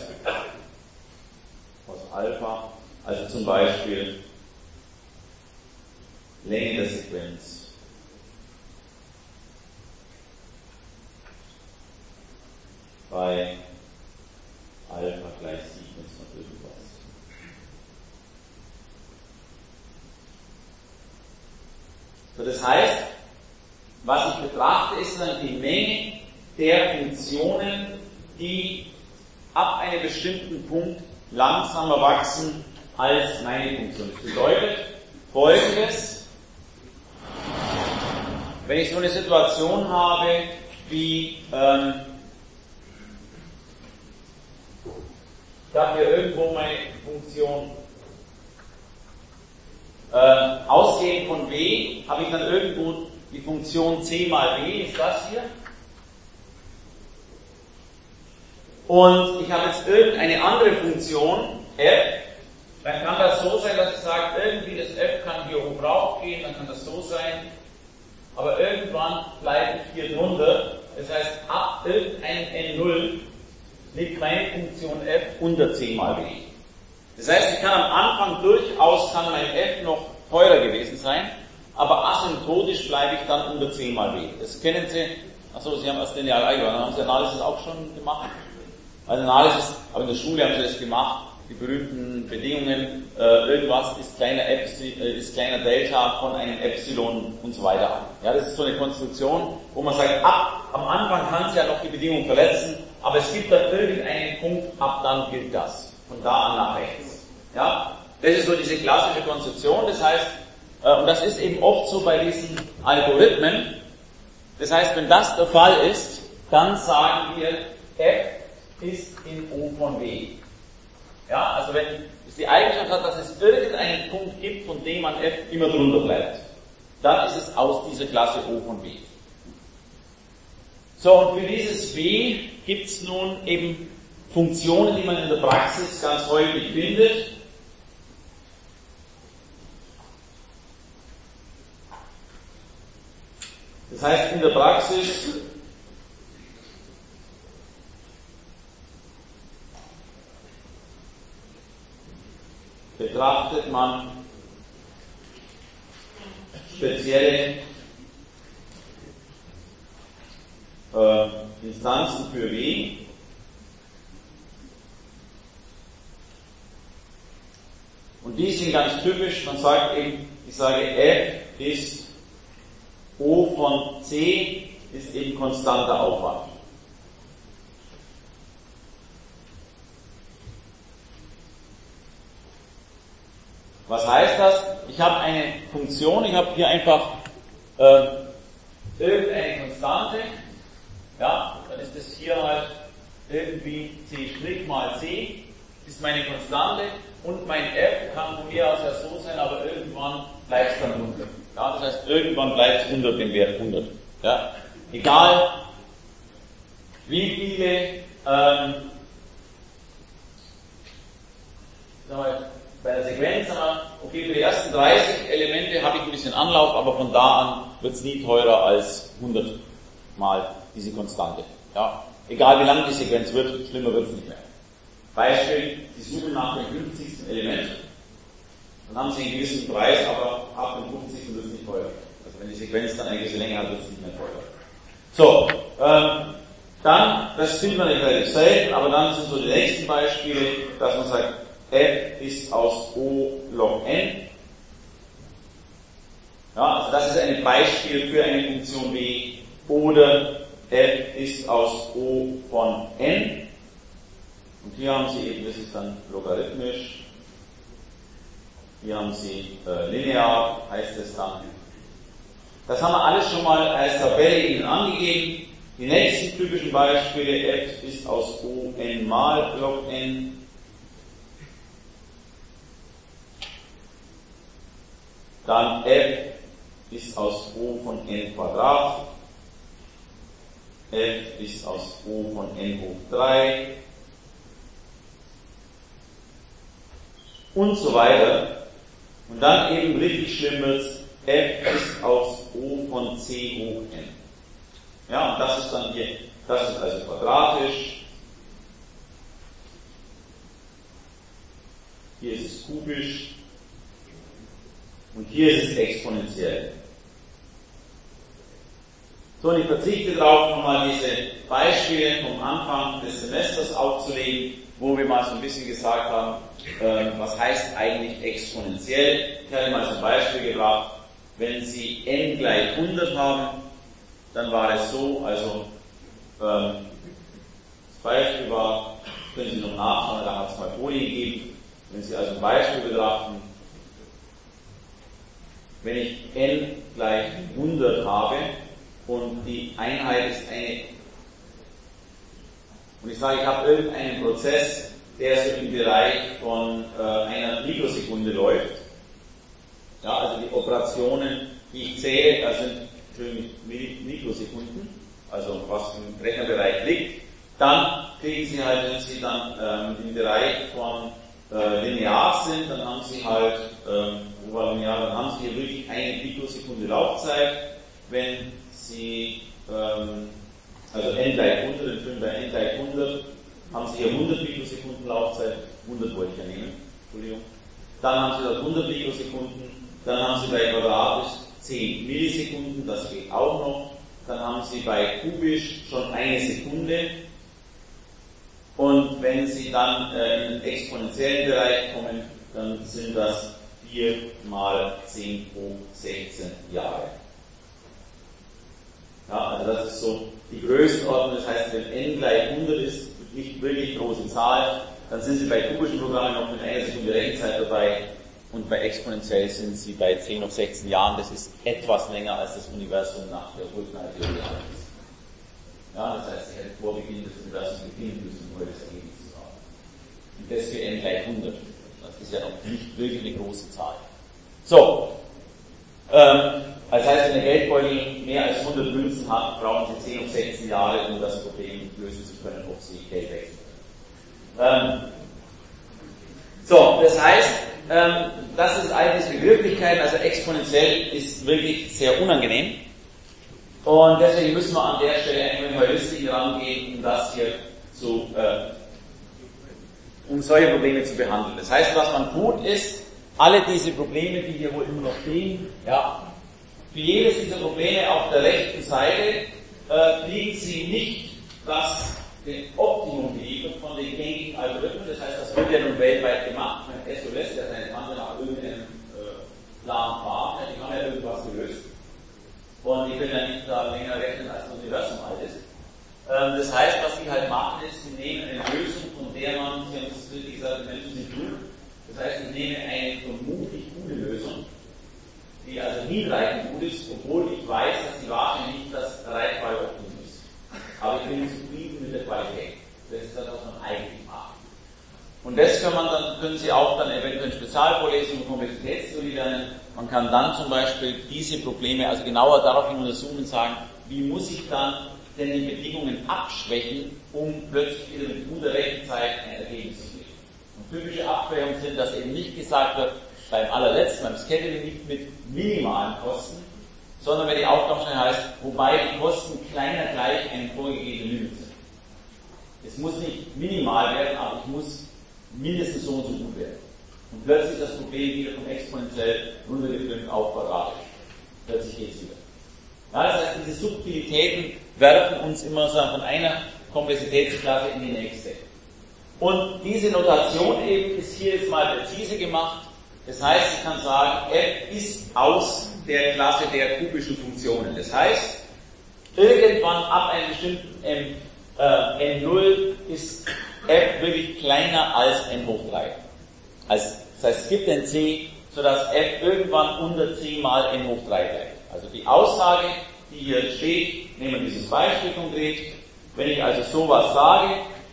aus Alpha, also zum Beispiel Länge der Sequenz. Bei Alpha gleich Sequenz von irgendwas. So, das heißt, was ich betrachte, ist dann die Menge der Funktionen, die ab einem bestimmten Punkt langsamer wachsen als meine Funktion. Das bedeutet Folgendes: Wenn ich so eine Situation habe, wie ähm, ich habe hier irgendwo meine Funktion äh, ausgehend von W, habe ich dann irgendwo die Funktion c mal w, ist das hier. Und ich habe jetzt irgendeine andere Funktion, f, dann kann das so sein, dass ich sage, irgendwie das f kann hier oben rauf gehen, dann kann das so sein, aber irgendwann bleibe ich hier drunter, das heißt, ab irgendeinem n null liegt meine Funktion f unter c mal w. Das heißt, ich kann am Anfang durchaus, kann mein f noch teurer gewesen sein, aber asymptotisch bleibe ich dann unter c mal w. Das kennen Sie, achso, Sie haben als Lineal Algebra, dann haben Sie Analysis auch schon gemacht. Also Analysis, aber in der Schule haben Sie das gemacht, die berühmten Bedingungen, äh, irgendwas ist kleiner, Epsi, äh, ist kleiner Delta von einem Epsilon und so weiter an. Ja, das ist so eine Konstruktion, wo man sagt, ab, am Anfang kann es ja noch die Bedingung verletzen, aber es gibt dann irgendeinen Punkt, ab dann gilt das. Von da an nach rechts. Ja, das ist so diese klassische Konstruktion, das heißt, äh, und das ist eben oft so bei diesen Algorithmen, das heißt, wenn das der Fall ist, dann sagen wir, f ist in O von W. Ja, also wenn es die Eigenschaft hat, dass es irgendeinen Punkt gibt, von dem man f immer drunter bleibt, dann ist es aus dieser Klasse O von W. So, und für dieses W gibt es nun eben Funktionen, die man in der Praxis ganz häufig findet. Das heißt, in der Praxis betrachtet man spezielle äh, Instanzen für W. Und die sind ganz typisch, man sagt eben, ich sage f ist O von C ist eben konstanter Aufwand. Was heißt das? Ich habe eine Funktion, ich habe hier einfach äh, irgendeine Konstante, ja, dann ist das hier halt irgendwie c' mal c, ist meine Konstante und mein f kann von mir aus ja so sein, aber irgendwann bleibt es dann hundert. Ja, das heißt, irgendwann bleibt es unter dem Wert hundert. Ja. Egal, wie viele ähm, sagen wir, bei der Sequenz sagen wir, okay, für die ersten dreißig Elemente habe ich ein bisschen Anlauf, aber von da an wird es nie teurer als hundert mal diese Konstante. Ja? Egal wie lang die Sequenz wird, schlimmer wird es nicht mehr. Beispiel, Sie suchen nach dem fünfzigsten Element, dann haben Sie einen gewissen Preis, aber ab dem fünfzigsten wird es nicht teurer. Also wenn die Sequenz dann eine gewisse Länge hat, wird es nicht mehr teurer. So, ähm, dann, das findet man nicht relativ selten, aber dann sind so die nächsten Beispiele, dass man sagt, f ist aus O log n. Ja, also das ist ein Beispiel für eine Funktion w, oder f ist aus O von n. Und hier haben Sie eben, das ist dann logarithmisch, hier haben Sie äh, linear, heißt es dann. Das haben wir alles schon mal als Tabelle Ihnen angegeben. Die nächsten typischen Beispiele, f ist aus O n mal log n. Dann f ist aus O von n Quadrat. F ist aus O von n hoch drei. Und so weiter. Und dann eben richtig schlimm wird es, f ist aus O von c hoch n. Ja, und das ist dann hier, das ist also quadratisch. Hier ist es kubisch. Und hier ist es exponentiell. So, und ich verzichte darauf, nochmal diese Beispiele vom Anfang des Semesters aufzulegen, wo wir mal so ein bisschen gesagt haben, äh, was heißt eigentlich exponentiell. Ich habe mal so ein Beispiel gebracht, wenn Sie n gleich hundert haben, dann war es so, also ähm, das Beispiel war, können Sie noch nachschauen, da hat es mal Folien gegeben, wenn Sie also ein Beispiel betrachten, wenn ich n gleich hundert habe und die Einheit ist eine, und ich sage, ich habe irgendeinen Prozess, der so im Bereich von äh, einer Mikrosekunde läuft, ja, also die Operationen, die ich zähle, das sind Mikrosekunden, also was im Rechnerbereich liegt, dann kriegen Sie halt, wenn Sie dann ähm, im Bereich von äh, linear sind, dann haben Sie halt, ähm, linear, dann haben Sie hier wirklich eine Mikrosekunde Laufzeit. Wenn Sie, ähm, also n gleich hundert, entschuldigen, bei n gleich hundert, haben Sie hier hundert Mikrosekunden Laufzeit, hundert wollte ich ja nehmen, Entschuldigung. Dann haben Sie dort hundert Mikrosekunden, dann haben Sie bei quadratisch zehn Millisekunden, das geht auch noch. Dann haben Sie bei kubisch schon eine Sekunde. Und wenn Sie dann äh, in den exponentiellen Bereich kommen, dann sind das vier mal zehn hoch sechzehn Jahre. Ja, also das ist so die Größenordnung. Das heißt, wenn n gleich hundert ist, nicht wirklich große Zahl, dann sind Sie bei kubischen Programmen noch mit einer Sekunde Rechenzeit dabei. Und bei exponentiell sind Sie bei zehn hoch sechzehn Jahren. Das ist etwas länger als das Universum nach der Urknalltheorie ist. Ja, das heißt, Sie hätten vor Beginn des Universums beginnen müssen, um das Ergebnis zu haben. Und das für n gleich hundert. Das ist ja noch nicht wirklich eine große Zahl. So. Ähm, das heißt, wenn der Geldbeutel mehr als hundert Münzen hat, brauchen Sie zehn hoch sechzehn Jahre, um das Problem lösen zu können, ob Sie Geld wechseln. Ähm, so, das heißt, ähm, das ist all diese Begrifflichkeiten, also exponentiell ist wirklich sehr unangenehm. Und deswegen müssen wir an der Stelle einfach mit Heuristik rangehen, um das hier zu, äh, um solche Probleme zu behandeln. Das heißt, was man tut, ist, alle diese Probleme, die hier wohl immer noch stehen, ja, für jedes dieser Probleme auf der rechten Seite äh, kriegen Sie nicht das den Optimum geliefert von den gängigen Algorithmen. Das heißt, das wird ja nun weltweit gemacht. S O S, der seine Tante nach irgendeinem äh, Plan war, die haben ja irgendwas gelöst. Und die können ja nicht da länger rechnen, als das Universum alt ist. Ähm, das heißt, was sie halt machen, ist, sie nehmen eine Lösung, von der man, sie haben das wirklich gesagt, Menschen sind klug. Das heißt, ich nehme eine vermutlich gute Lösung, die also hinreichend gut ist, obwohl ich weiß, dass sie wahrscheinlich nicht das erreichbare Optimum ist. Aber ich bin zufrieden mit der Qualität. Das ist das, was man eigentlich macht. Und das kann man dann, können Sie auch dann eventuell in Spezialvorlesungen Komplexitätstheorie lernen. Man kann dann zum Beispiel diese Probleme, also genauer daraufhin untersuchen und sagen, wie muss ich dann denn die Bedingungen abschwächen, um plötzlich wieder mit guter Rechenzeit ein Ergebnis zu kriegen. Und typische Abschwächungen sind, dass gesagt wird, beim allerletzten, beim Scheduling nicht mit minimalen Kosten, sondern wenn die Aufgabenstellung heißt, wobei die Kosten kleiner gleich einem vorgegebenen Limit sind. Es muss nicht minimal werden, aber ich muss mindestens so und so gut werden. Und plötzlich das Problem wieder vom exponentiell runtergefilmt auf quadratisch. Plötzlich geht es wieder. Ja, das heißt, diese Subtilitäten werfen uns immer so von einer Komplexitätsklasse in die nächste. Und diese Notation eben ist hier jetzt mal präzise gemacht. Das heißt, ich kann sagen, f ist aus der Klasse der kubischen Funktionen. Das heißt, irgendwann ab einem bestimmten M, äh, n null ist f wirklich kleiner als n hoch drei. Also, das heißt, es gibt ein c, sodass f irgendwann unter c mal n hoch drei bleibt. Also die Aussage, die hier steht, nehmen wir dieses Beispiel konkret, wenn ich also sowas sage,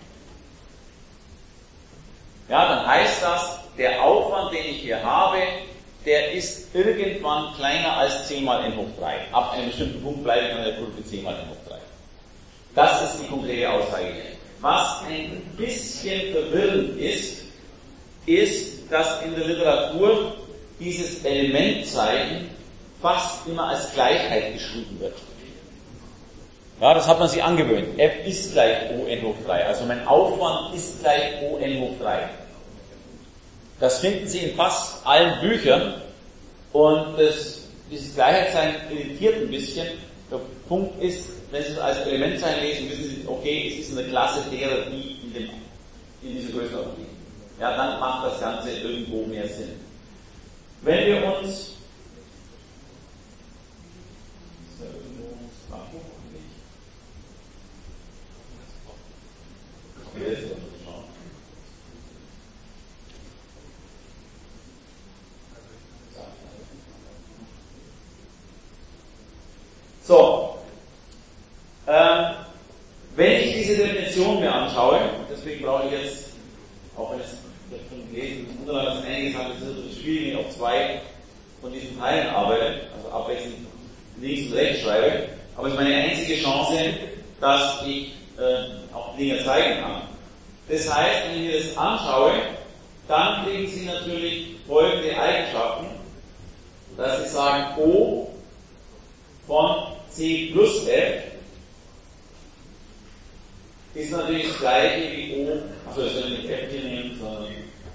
ja, dann heißt das, der Aufwand, den ich hier habe, der ist irgendwann kleiner als c mal n hoch drei. Ab einem bestimmten Punkt bleibe ich an der Kurve c mal n hoch drei. Das ist die konkrete Aussage hier. Was ein bisschen verwirrend ist, ist, dass in der Literatur dieses Elementzeichen fast immer als Gleichheit geschrieben wird. Ja, das hat man sich angewöhnt. F ist gleich O n hoch drei. Also mein Aufwand ist gleich O n hoch drei. Das finden Sie in fast allen Büchern. Und das, dieses Gleichheitszeichen irritiert ein bisschen. Der Punkt ist, wenn Sie es als Elementzeichen lesen, wissen Sie, okay, es ist eine Klasse derer, die in, dem, in dieser Größenordnung liegen. Ja, dann macht das Ganze irgendwo mehr Sinn. Wenn wir uns So, ähm, wenn ich diese Definition mir anschaue, deswegen brauche ich jetzt, auch wenn es schon gelesen ist, untereinander einiges haben, es ist natürlich schwierig, wenn ich auf zwei von diesen Teilen arbeite, also abwechselnd links und rechts schreibe, aber es ist meine einzige Chance, dass ich äh, auch Dinge zeigen kann. Das heißt, wenn ich mir das anschaue, dann kriegen Sie natürlich folgende Eigenschaften, dass Sie sagen, O von C plus F ist natürlich das gleiche wie O, also ich soll nicht F hier nehmen, sondern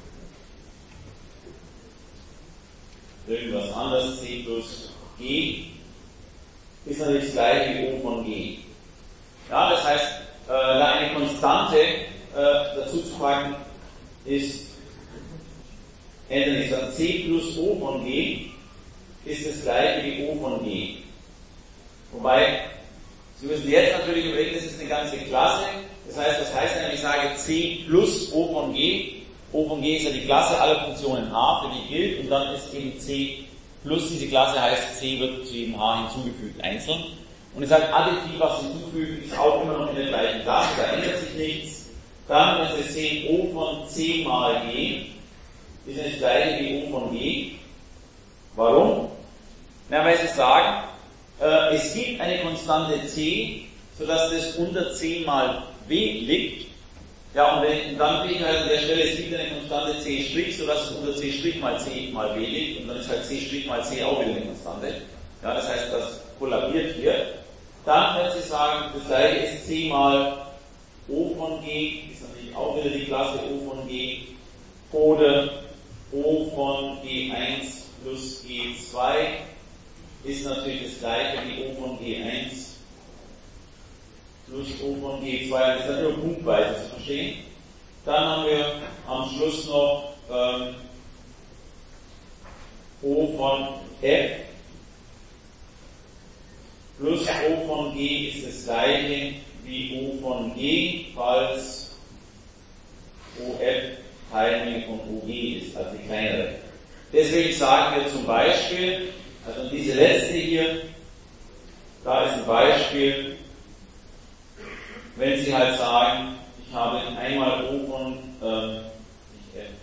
irgendwas anderes, C plus G, ist natürlich das gleiche wie O von G. Ja, das heißt, äh, da eine Konstante äh, dazu zu packen, ist ähnlich. Dann C plus O von G ist das gleiche wie O von G. Wobei, Sie müssen jetzt natürlich überlegen, das ist eine ganze Klasse. Das heißt, das heißt, wenn ich sage C plus O von G, O von G ist ja die Klasse aller Funktionen H, für die gilt, und dann ist eben C plus diese Klasse, heißt C wird zu jedem H hinzugefügt, einzeln. Und ich sage, additiv was hinzufügen, ist auch immer noch in der gleichen Klasse, da ändert sich nichts. Dann, wenn Sie sehen, O von C mal G, ist das gleiche wie O von G. Warum? Na, weil Sie sagen, äh, es gibt eine Konstante C, sodass das unter C mal W liegt. Ja, und, wenn, und dann kriege ich halt an der Stelle, es gibt eine Konstante C', sodass es unter C' mal C mal W liegt, und dann ist halt C' mal C auch wieder eine Konstante. Ja, das heißt, das kollabiert hier. Dann können Sie sagen, das gleiche ist C mal O von G, ist natürlich auch wieder die Klasse O von G, oder O von G eins plus G zwei ist natürlich das gleiche wie O von G eins plus O von G zwei, das ist ja nur punktweise zu verstehen. Dann haben wir am Schluss noch ähm, O von F plus O von G ist das gleiche wie O von G, falls O F Teilmenge von O G ist, also die kleinere. Deswegen sagen wir zum Beispiel, also diese letzte hier, da ist ein Beispiel, wenn Sie halt sagen, ich habe einmal O von, ähm, nicht F,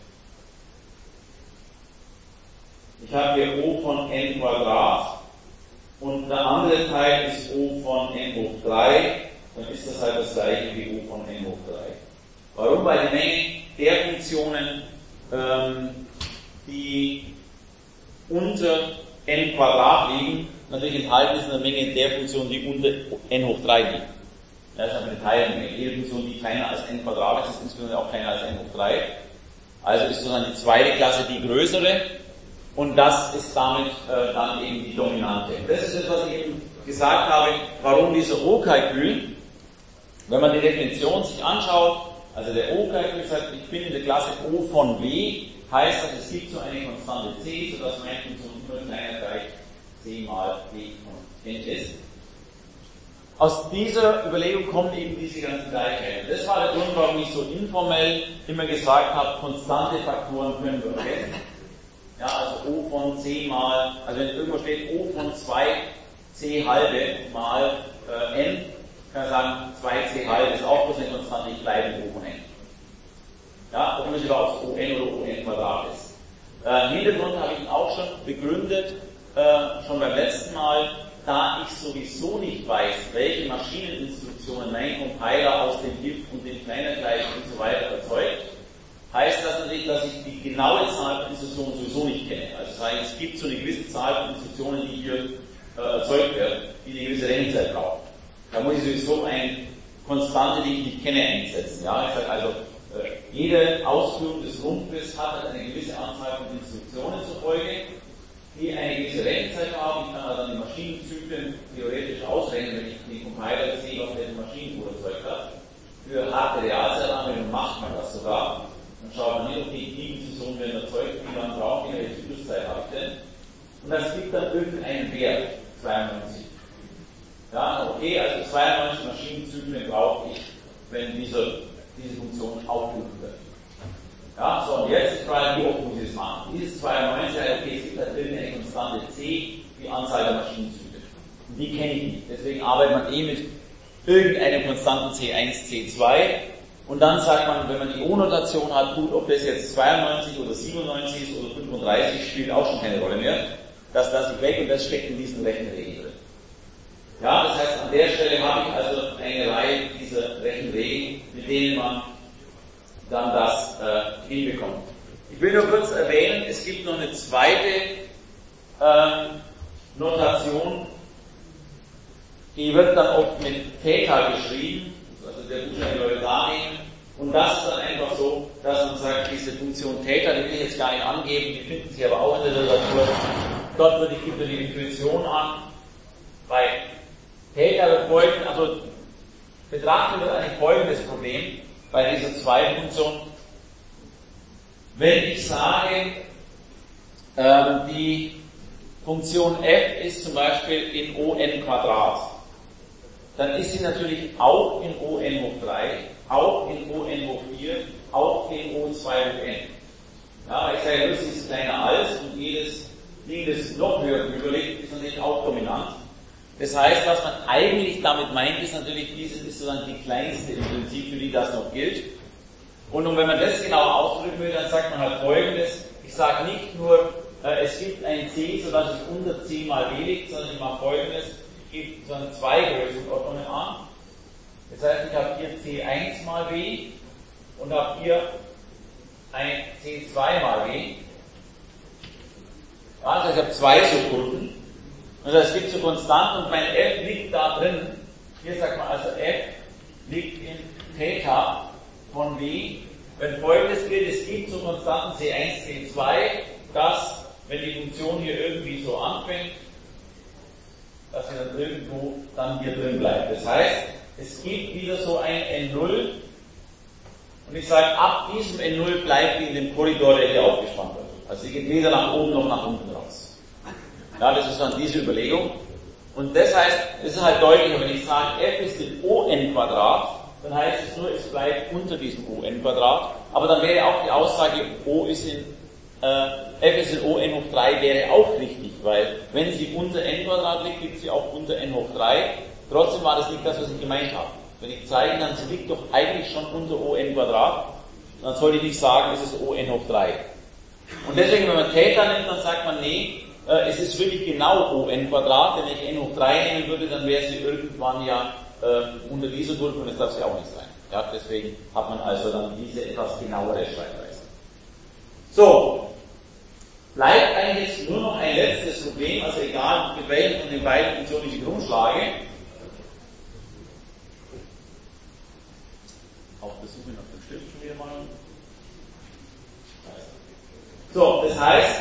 ich habe hier O von n Quadrat und der andere Teil ist O von n hoch drei, dann ist das halt das gleiche wie O von n hoch drei. Warum? Weil die Menge der Funktionen ähm, die unter n Quadrat liegen, natürlich enthalten ist eine Menge der Funktionen, die unter n hoch drei liegen. Das ist einfach eine Teilmenge. Jede Funktion, die kleiner als n Quadrat ist, ist insbesondere auch kleiner als n hoch drei. Also ist sozusagen die zweite Klasse die größere und das ist damit äh, dann eben die dominante. Das ist das, was ich eben gesagt habe, warum dieser O-Kalkül, wenn man die Definition sich anschaut, also der O-Kalkül sagt, ich bin in der Klasse O von W, heißt das, es gibt so eine Konstante C, sodass meine Funktion immer kleiner gleich C mal W von n ist. Aus dieser Überlegung kommen eben diese ganzen Gleichheiten. Das war der Grund, warum ich so informell immer gesagt habe, konstante Faktoren können wir vergessen. Ja, also O von C mal, also wenn irgendwo steht O von zwei C halbe mal äh, n, kann ich sagen, zwei C halbe ist auch bloß eine Konstante, ich bleibe in O von n. Ja, Unterschied war, ob es O n oder O n Quadrat ist. Äh, Im Hintergrund habe ich ihn auch schon begründet, äh, schon beim letzten Mal, da ich sowieso nicht weiß, welche Maschineninstruktionen mein Compiler aus dem If und dem Kleiner-Gleich und so weiter erzeugt, heißt das natürlich, dass ich die genaue Zahl von Instruktionen sowieso nicht kenne. Also das heißt, es gibt so eine gewisse Zahl von Instruktionen, die hier äh, erzeugt werden, die eine gewisse Rechenzeit brauchen. Da muss ich sowieso eine Konstante, die ich nicht kenne, einsetzen. Ja? Ich sage also, äh, jede Ausführung des Rumpfes hat eine gewisse Anzahl von Instruktionen zur Folge, die eine gewisse Rechenzeit haben. Ich kann also dann die Maschinenzyklen theoretisch ausrechnen, wenn ich den Compiler sehe, was der Maschinencode erzeugt hat. Für harte Realzeitanwendungen macht man das sogar. Dann schaut man nicht, okay, die Instruktionen werden erzeugt, wie lange braucht die, welche Zykluszeit habe ich denn? Und das gibt dann irgendeinen Wert, zweiundneunzig. Ja, okay, also zweiundneunzig Maschinenzyklen brauche ich, wenn diese, diese Funktion aufgerufen wird. Ja, so, und jetzt ist die Frage, wie oft muss ich das machen? Dieses zweiundneunzig, okay, es gibt da drin eine Konstante C, die Anzahl der Maschinenzyklen. Und die kenne ich nicht. Deswegen arbeitet man eh mit irgendeinem konstanten C eins, C zwei. Und dann sagt man, wenn man die O-Notation hat, gut, ob das jetzt zweiundneunzig oder siebenundneunzig ist oder fünfunddreißig, spielt auch schon keine Rolle mehr. Das lasse ich weg und das steckt in diesen Rechenregeln drin. Ja, das heißt, an der Stelle habe ich also eine Reihe dieser Rechenregeln, mit denen man dann das äh, hinbekommt. Ich will nur kurz erwähnen, es gibt noch eine zweite äh, Notation, die wird dann oft mit Theta geschrieben, also der Buchstabe Leute da nehmen, und das ist dann einfach so, dass man sagt, diese Funktion Theta, die will ich jetzt gar nicht angeben, die finden Sie aber auch in der Literatur. Dort würde ich gibt die Intuition an, bei Theta wird folgen, also betrachten wir eigentlich folgendes Problem bei dieser zweiten Funktion. Wenn ich sage, ähm, die Funktion f ist zum Beispiel in O n Quadrat, dann ist sie natürlich auch in O n hoch drei, auch in O n hoch vier, auch in O zwei hoch n. Ja, ich sage, das ist kleiner als und jedes jedes noch höher überlegt ist natürlich auch dominant. Das heißt, was man eigentlich damit meint, ist natürlich, diese ist sozusagen die kleinste im Prinzip, für die das noch gilt. Und, und wenn man das genauer ausdrücken will, dann sagt man halt Folgendes. Ich sage nicht nur, äh, es gibt ein C, sodass es unter C mal W liegt, sondern ich mache Folgendes. Ich gebe sozusagen zwei Größenordnungen an. Das heißt, ich habe hier C eins mal W und habe hier ein C zwei mal W. Ja, also ich habe zwei Subgruppen. Also es gibt so Konstanten und mein f liegt da drin. Hier sagt man also, f liegt in Theta von W. Wenn Folgendes gilt, es gibt so Konstanten C eins, C zwei, dass, wenn die Funktion hier irgendwie so anfängt, dass sie dann irgendwo dann hier drin bleibt. Das heißt, es gibt wieder so ein N null und ich sage, ab diesem N null bleibt die in dem Korridor, der hier aufgespannt wird. Also sie geht weder nach oben noch nach unten raus. Ja, das ist dann diese Überlegung. Und das heißt, es ist halt deutlicher, wenn ich sage, f ist in O n Quadrat, dann heißt es nur, es bleibt unter diesem O n Quadrat. Aber dann wäre auch die Aussage, O ist in, äh, f ist in O n hoch drei wäre auch richtig, weil wenn sie unter n Quadrat liegt, liegt sie auch unter n hoch drei. Trotzdem war das nicht das, was ich gemeint habe. Wenn ich zeige, dann sie liegt doch eigentlich schon unter O n Quadrat, dann sollte ich nicht sagen, es ist O n hoch drei. Und deswegen, wenn man Theta nimmt, dann sagt man, nee, äh, es ist wirklich genau O n Quadrat. Wenn ich n hoch drei nehmen würde, dann wäre sie irgendwann ja äh, unter dieser Kurve und das darf sie auch nicht sein. Ja, deswegen hat man also dann diese etwas genauere Schreibweise. So, bleibt eigentlich jetzt nur noch ein letztes Problem, also egal mit welchen von den beiden Funktionen ich rumschlage. Auch versuchen wir auf dem Stift schon wieder mal. So, das heißt,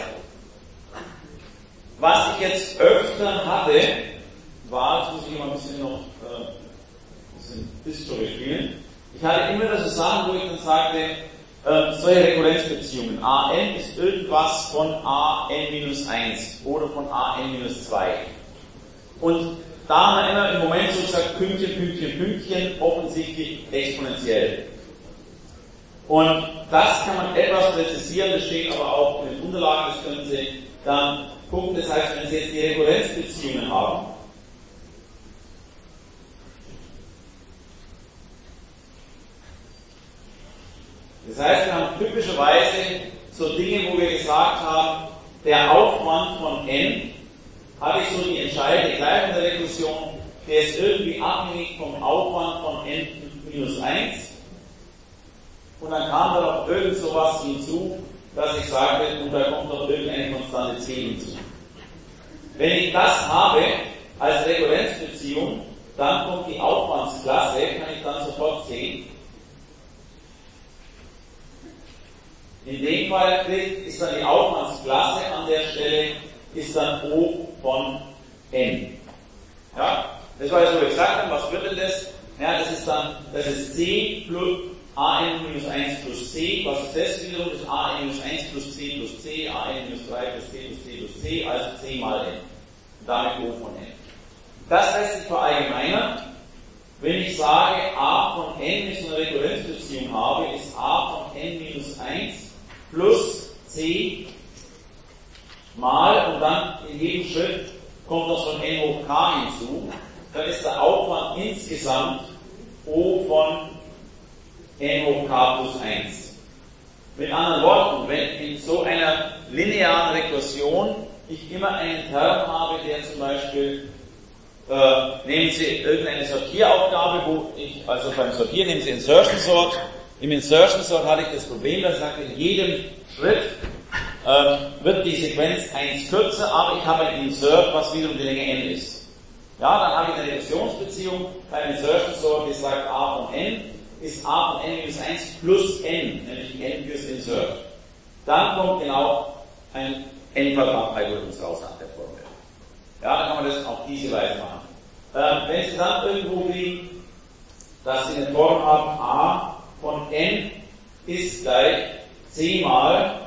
was ich jetzt öfter hatte, war, jetzt muss ich immer ein bisschen noch äh, ein bisschen History spielen. Ich hatte immer das Sachen, wo ich dann sagte, äh, solche Rekurrenzbeziehungen. A n ist irgendwas von A n minus eins oder von A n minus zwei. Und da haben wir immer im Moment so gesagt, Pünktchen, Pünktchen, Pünktchen, offensichtlich exponentiell. Und das kann man etwas präzisieren, das steht aber auch in den Unterlagen, das können Sie dann gucken. Das heißt, wenn Sie jetzt die Rekurrenzbeziehungen haben, das heißt, wir haben typischerweise so Dinge, wo wir gesagt haben, der Aufwand von n, habe ich so die entscheidende Gleichung der Rekursion, der ist irgendwie abhängig vom Aufwand von n minus eins. Und dann kam da noch irgend sowas hinzu, dass ich sagte, und da kommt noch irgendeine konstante c hinzu. Wenn ich das habe als Rekurrenzbeziehung, dann kommt die Aufwandsklasse, kann ich dann sofort sehen. In dem Fall ist dann die Aufwandsklasse an der Stelle, ist dann O von n. Ja, das war ja so gesagt haben, was wird denn das? Ja, das ist dann, das ist c plus A n minus eins plus c, was ist das wiederum? Das ist A n minus eins plus c plus c, A n minus drei plus c plus c plus c, also c mal n. Und damit O von n. Das lässt sich verallgemeinern. Wenn ich sage, A von n, wenn ich so eine Rekurrenzbeziehung habe, ist A von n minus eins plus c mal, und dann in jedem Schritt kommt noch so ein n hoch k hinzu, dann ist der Aufwand insgesamt O von n hoch k plus eins. Mit anderen Worten, wenn in so einer linearen Rekursion ich immer einen Term habe, der zum Beispiel, äh, nehmen Sie irgendeine Sortieraufgabe, wo ich, also beim Sortieren nehmen Sie Insertion Sort. Im Insertion Sort hatte ich das Problem, dass ich sagte, in jedem Schritt äh, wird die Sequenz eins kürzer, aber ich habe ein Insert, was wiederum die Länge n ist. Ja, dann habe ich eine Rekursionsbeziehung beim Insertion Sort, die sagt A von n ist A von n minus eins plus n, nämlich n fürs Insert. Dann kommt genau ein n-Quadrat-Algorithmus raus nach der Formel. Ja, dann kann man das auf diese Weise machen. Ähm, wenn Sie dann irgendwo kriegen, dass Sie eine Form haben, A von n ist gleich c mal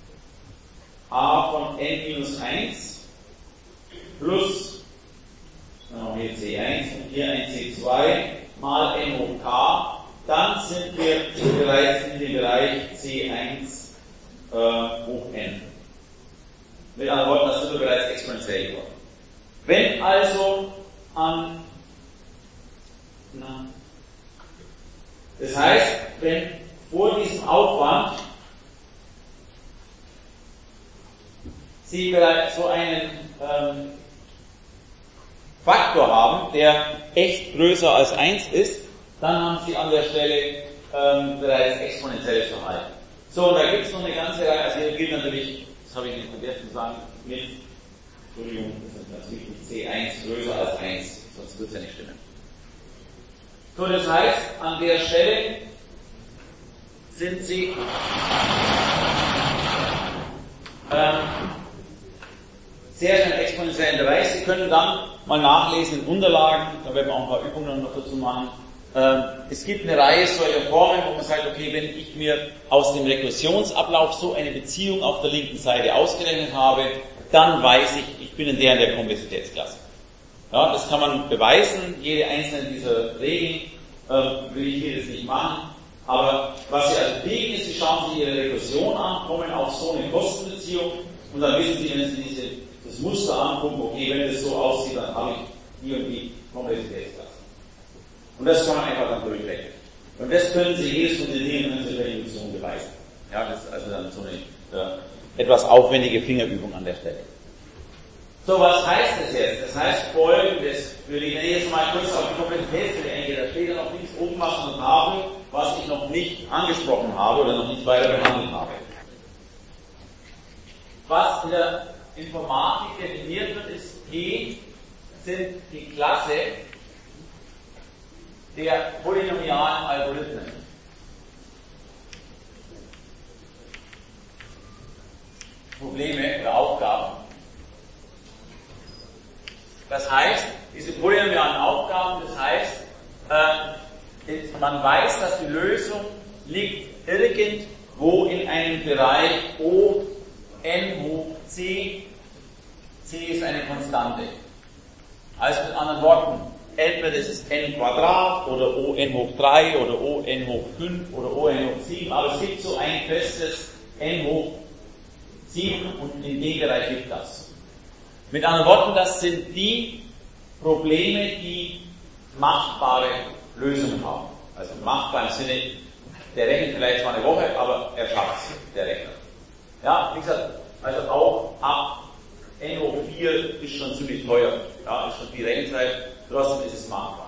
A von n minus eins plus, dann haben wir hier c eins und hier ein c zwei mal n hoch k, dann sind wir bereits in dem Bereich c eins äh, hoch n. Mit anderen Worten, das sind wir bereits exponentiell geworden. Wenn also an, na, das heißt, wenn vor diesem Aufwand Sie bereits so einen ähm, Faktor haben, der echt größer als eins ist, dann haben Sie an der Stelle ähm, bereits exponentielles Verhalten. So, und da gibt es noch eine ganze Reihe, also hier gilt natürlich, das habe ich nicht vergessen zu sagen, mit, Entschuldigung, das ist ganz wichtig, c eins größer als eins, sonst wird es ja nicht stimmen. So, das heißt, an der Stelle sind Sie ähm, sehr schnell exponentiell im Bereich. Sie können dann mal nachlesen in Unterlagen, da werden wir auch ein paar Übungen noch dazu machen. Ähm, es gibt eine Reihe solcher Formeln, wo man sagt, okay, wenn ich mir aus dem Rekursionsablauf so eine Beziehung auf der linken Seite ausgerechnet habe, dann weiß ich, ich bin in der in der Komplexitätsklasse. Ja, das kann man beweisen, jede einzelne dieser Regeln äh, will ich hier jetzt nicht machen. Aber was Sie also kriegen, ist, Sie schauen sich Ihre Rekursion an, kommen auf so eine Kostenbeziehung und dann wissen Sie, wenn Sie diese, das Muster angucken, okay, wenn das so aussieht, dann habe ich die und die Komplexitätsklasse. Und das kann man einfach dann durchrechnen. Und das können Sie jedes von den Dingen in der Reduktion beweisen. Ja, das ist also dann so eine äh, etwas aufwendige Fingerübung an der Stelle. So, was heißt das jetzt? Das heißt Folgendes. Wenn ich jetzt mal kurz auf die Komplexitätsfälle eingehe, da steht dann noch nichts oben was an der Tafel, was ich noch nicht angesprochen habe oder noch nicht weiter behandelt habe. was in der Informatik definiert wird, ist P sind die Klasse der polynomialen Algorithmen. Probleme oder Aufgaben. Das heißt, diese polynomialen Aufgaben, das heißt, äh, man weiß, dass die Lösung liegt irgendwo in einem Bereich O, n hoch c, c ist eine Konstante. Also mit anderen Worten, entweder ist es n Quadrat oder O n hoch drei oder O n hoch fünf oder O n hoch sieben, aber es gibt so ein festes n hoch sieben und in dem Bereich liegt das. Mit anderen Worten, das sind die Probleme, die machbare Lösungen haben. Also machbar im Sinne, der rechnet vielleicht zwar eine Woche, aber er schafft es, der Rechner. Ja, wie gesagt, also auch ab n hoch vier ist schon ziemlich teuer, ja, ist schon viel Rechenzeit, trotzdem ist es machbar.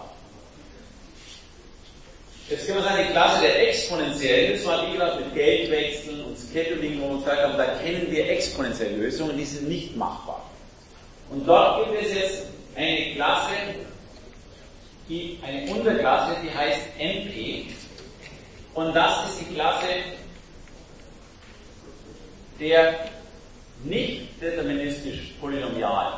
Jetzt können wir sagen, die Klasse der Exponentiellen, das war wie gesagt mit Geldwechseln und Scheduling, wo wir uns gesagt haben, da kennen wir exponentielle Lösungen, die sind nicht machbar. Und dort gibt es jetzt eine Klasse, die, eine Unterklasse, die heißt M P. Und das ist die Klasse der nicht deterministisch Polynomialen.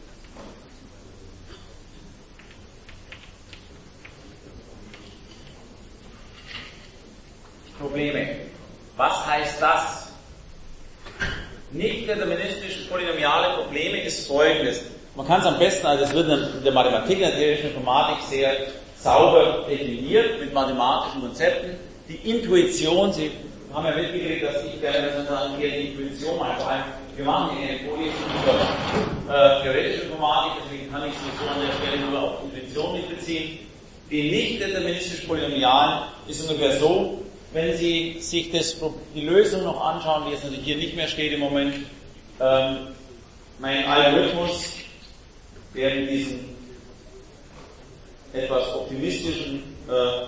Probleme. Was heißt das? Nicht deterministisch polynomiale Probleme ist Folgendes. Man kann es am besten, also es wird in der Mathematik, in der theoretischen Informatik sehr sauber definiert mit mathematischen Konzepten. Die Intuition, Sie haben ja mitgekriegt, dass ich gerne sozusagen hier die Intuition mache. Vor allem, wir machen hier eine Folie über äh, theoretische Informatik, deswegen kann ich sowieso an der Stelle nur auf Intuition mit beziehen. Die nicht deterministisch polynomialen ist ungefähr so, wenn Sie sich das, die Lösung noch anschauen, die jetzt natürlich hier nicht mehr steht im Moment, ähm, mein Algorithmus, der mit diesem etwas optimistischen, äh,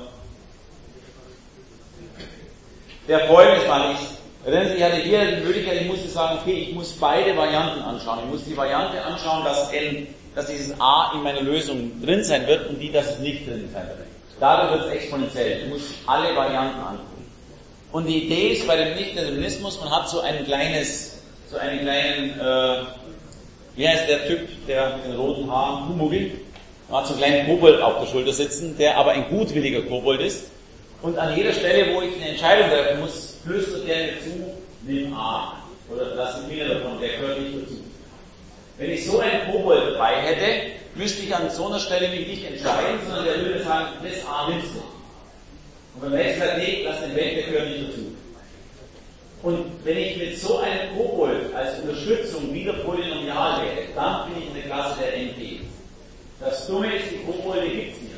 der folgendes mal ist. Erinnern Sie sich, ich hatte hier die Möglichkeit, ich musste sagen, okay, ich muss beide Varianten anschauen. Ich muss die Variante anschauen, dass, N, dass dieses A in meiner Lösung drin sein wird und die, dass es nicht drin sein wird. Dadurch wird es exponentiell. Ich muss alle Varianten angucken. Und die Idee ist bei dem Nicht-Determinismus, man hat so ein kleines, so einen kleinen, äh, wie heißt der Typ, der mit den roten Haaren, Pumuckl, man hat so einen kleinen Kobold auf der Schulter sitzen, der aber ein gutwilliger Kobold ist. Und an jeder Stelle, wo ich eine Entscheidung treffen muss, flüstert der mir zu, nimm A. Oder lass den Finger davon, der gehört nicht dazu. Wenn ich so einen Kobold dabei hätte, müsste ich an so einer Stelle mich nicht entscheiden, sondern der würde sagen, das A nimmst du. Und beim nächsten Mal, nee, lass den weg, der gehört nicht dazu. Und wenn ich mit so einem Kobold als Unterstützung wieder polynomial wäre, dann bin ich in der Klasse der N P. Das Dumme ist, die Kobolde gibt es nicht.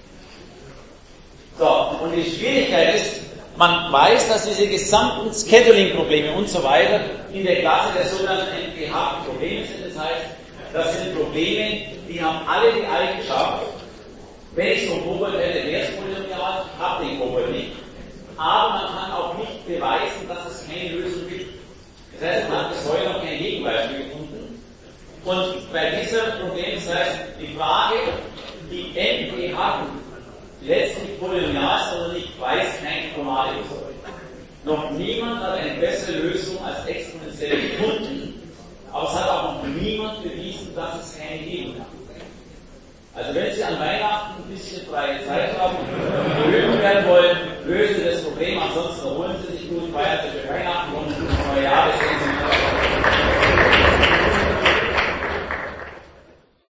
So, und die Schwierigkeit ist, man weiß, dass diese gesamten Scheduling-Probleme und so weiter in der Klasse der sogenannten N P-H-Probleme sind. Das heißt, das sind Probleme, die haben alle die Eigenschaft, wenn ich so ein Kobold hätte, wäre es polynomial, habe den Kobold nicht. Aber man kann auch nicht beweisen, dass es keine Lösung gibt. Das heißt, man hat bis heute noch keine Gegenbeispiel gefunden. Und bei dieser Problem, das heißt, die Frage, die N P haben, letztlich polynomial ist oder nicht, weiß keine formale Lösung. Noch niemand hat eine bessere Lösung als exponentiell gefunden, aber es hat auch noch niemand bewiesen, dass es keine geben kann. Also wenn Sie an Weihnachten ein bisschen freie Zeit haben und berühmt werden wollen, lösen Sie das Problem, ansonsten erholen Sie sich gut, feiern Sie für Weihnachten.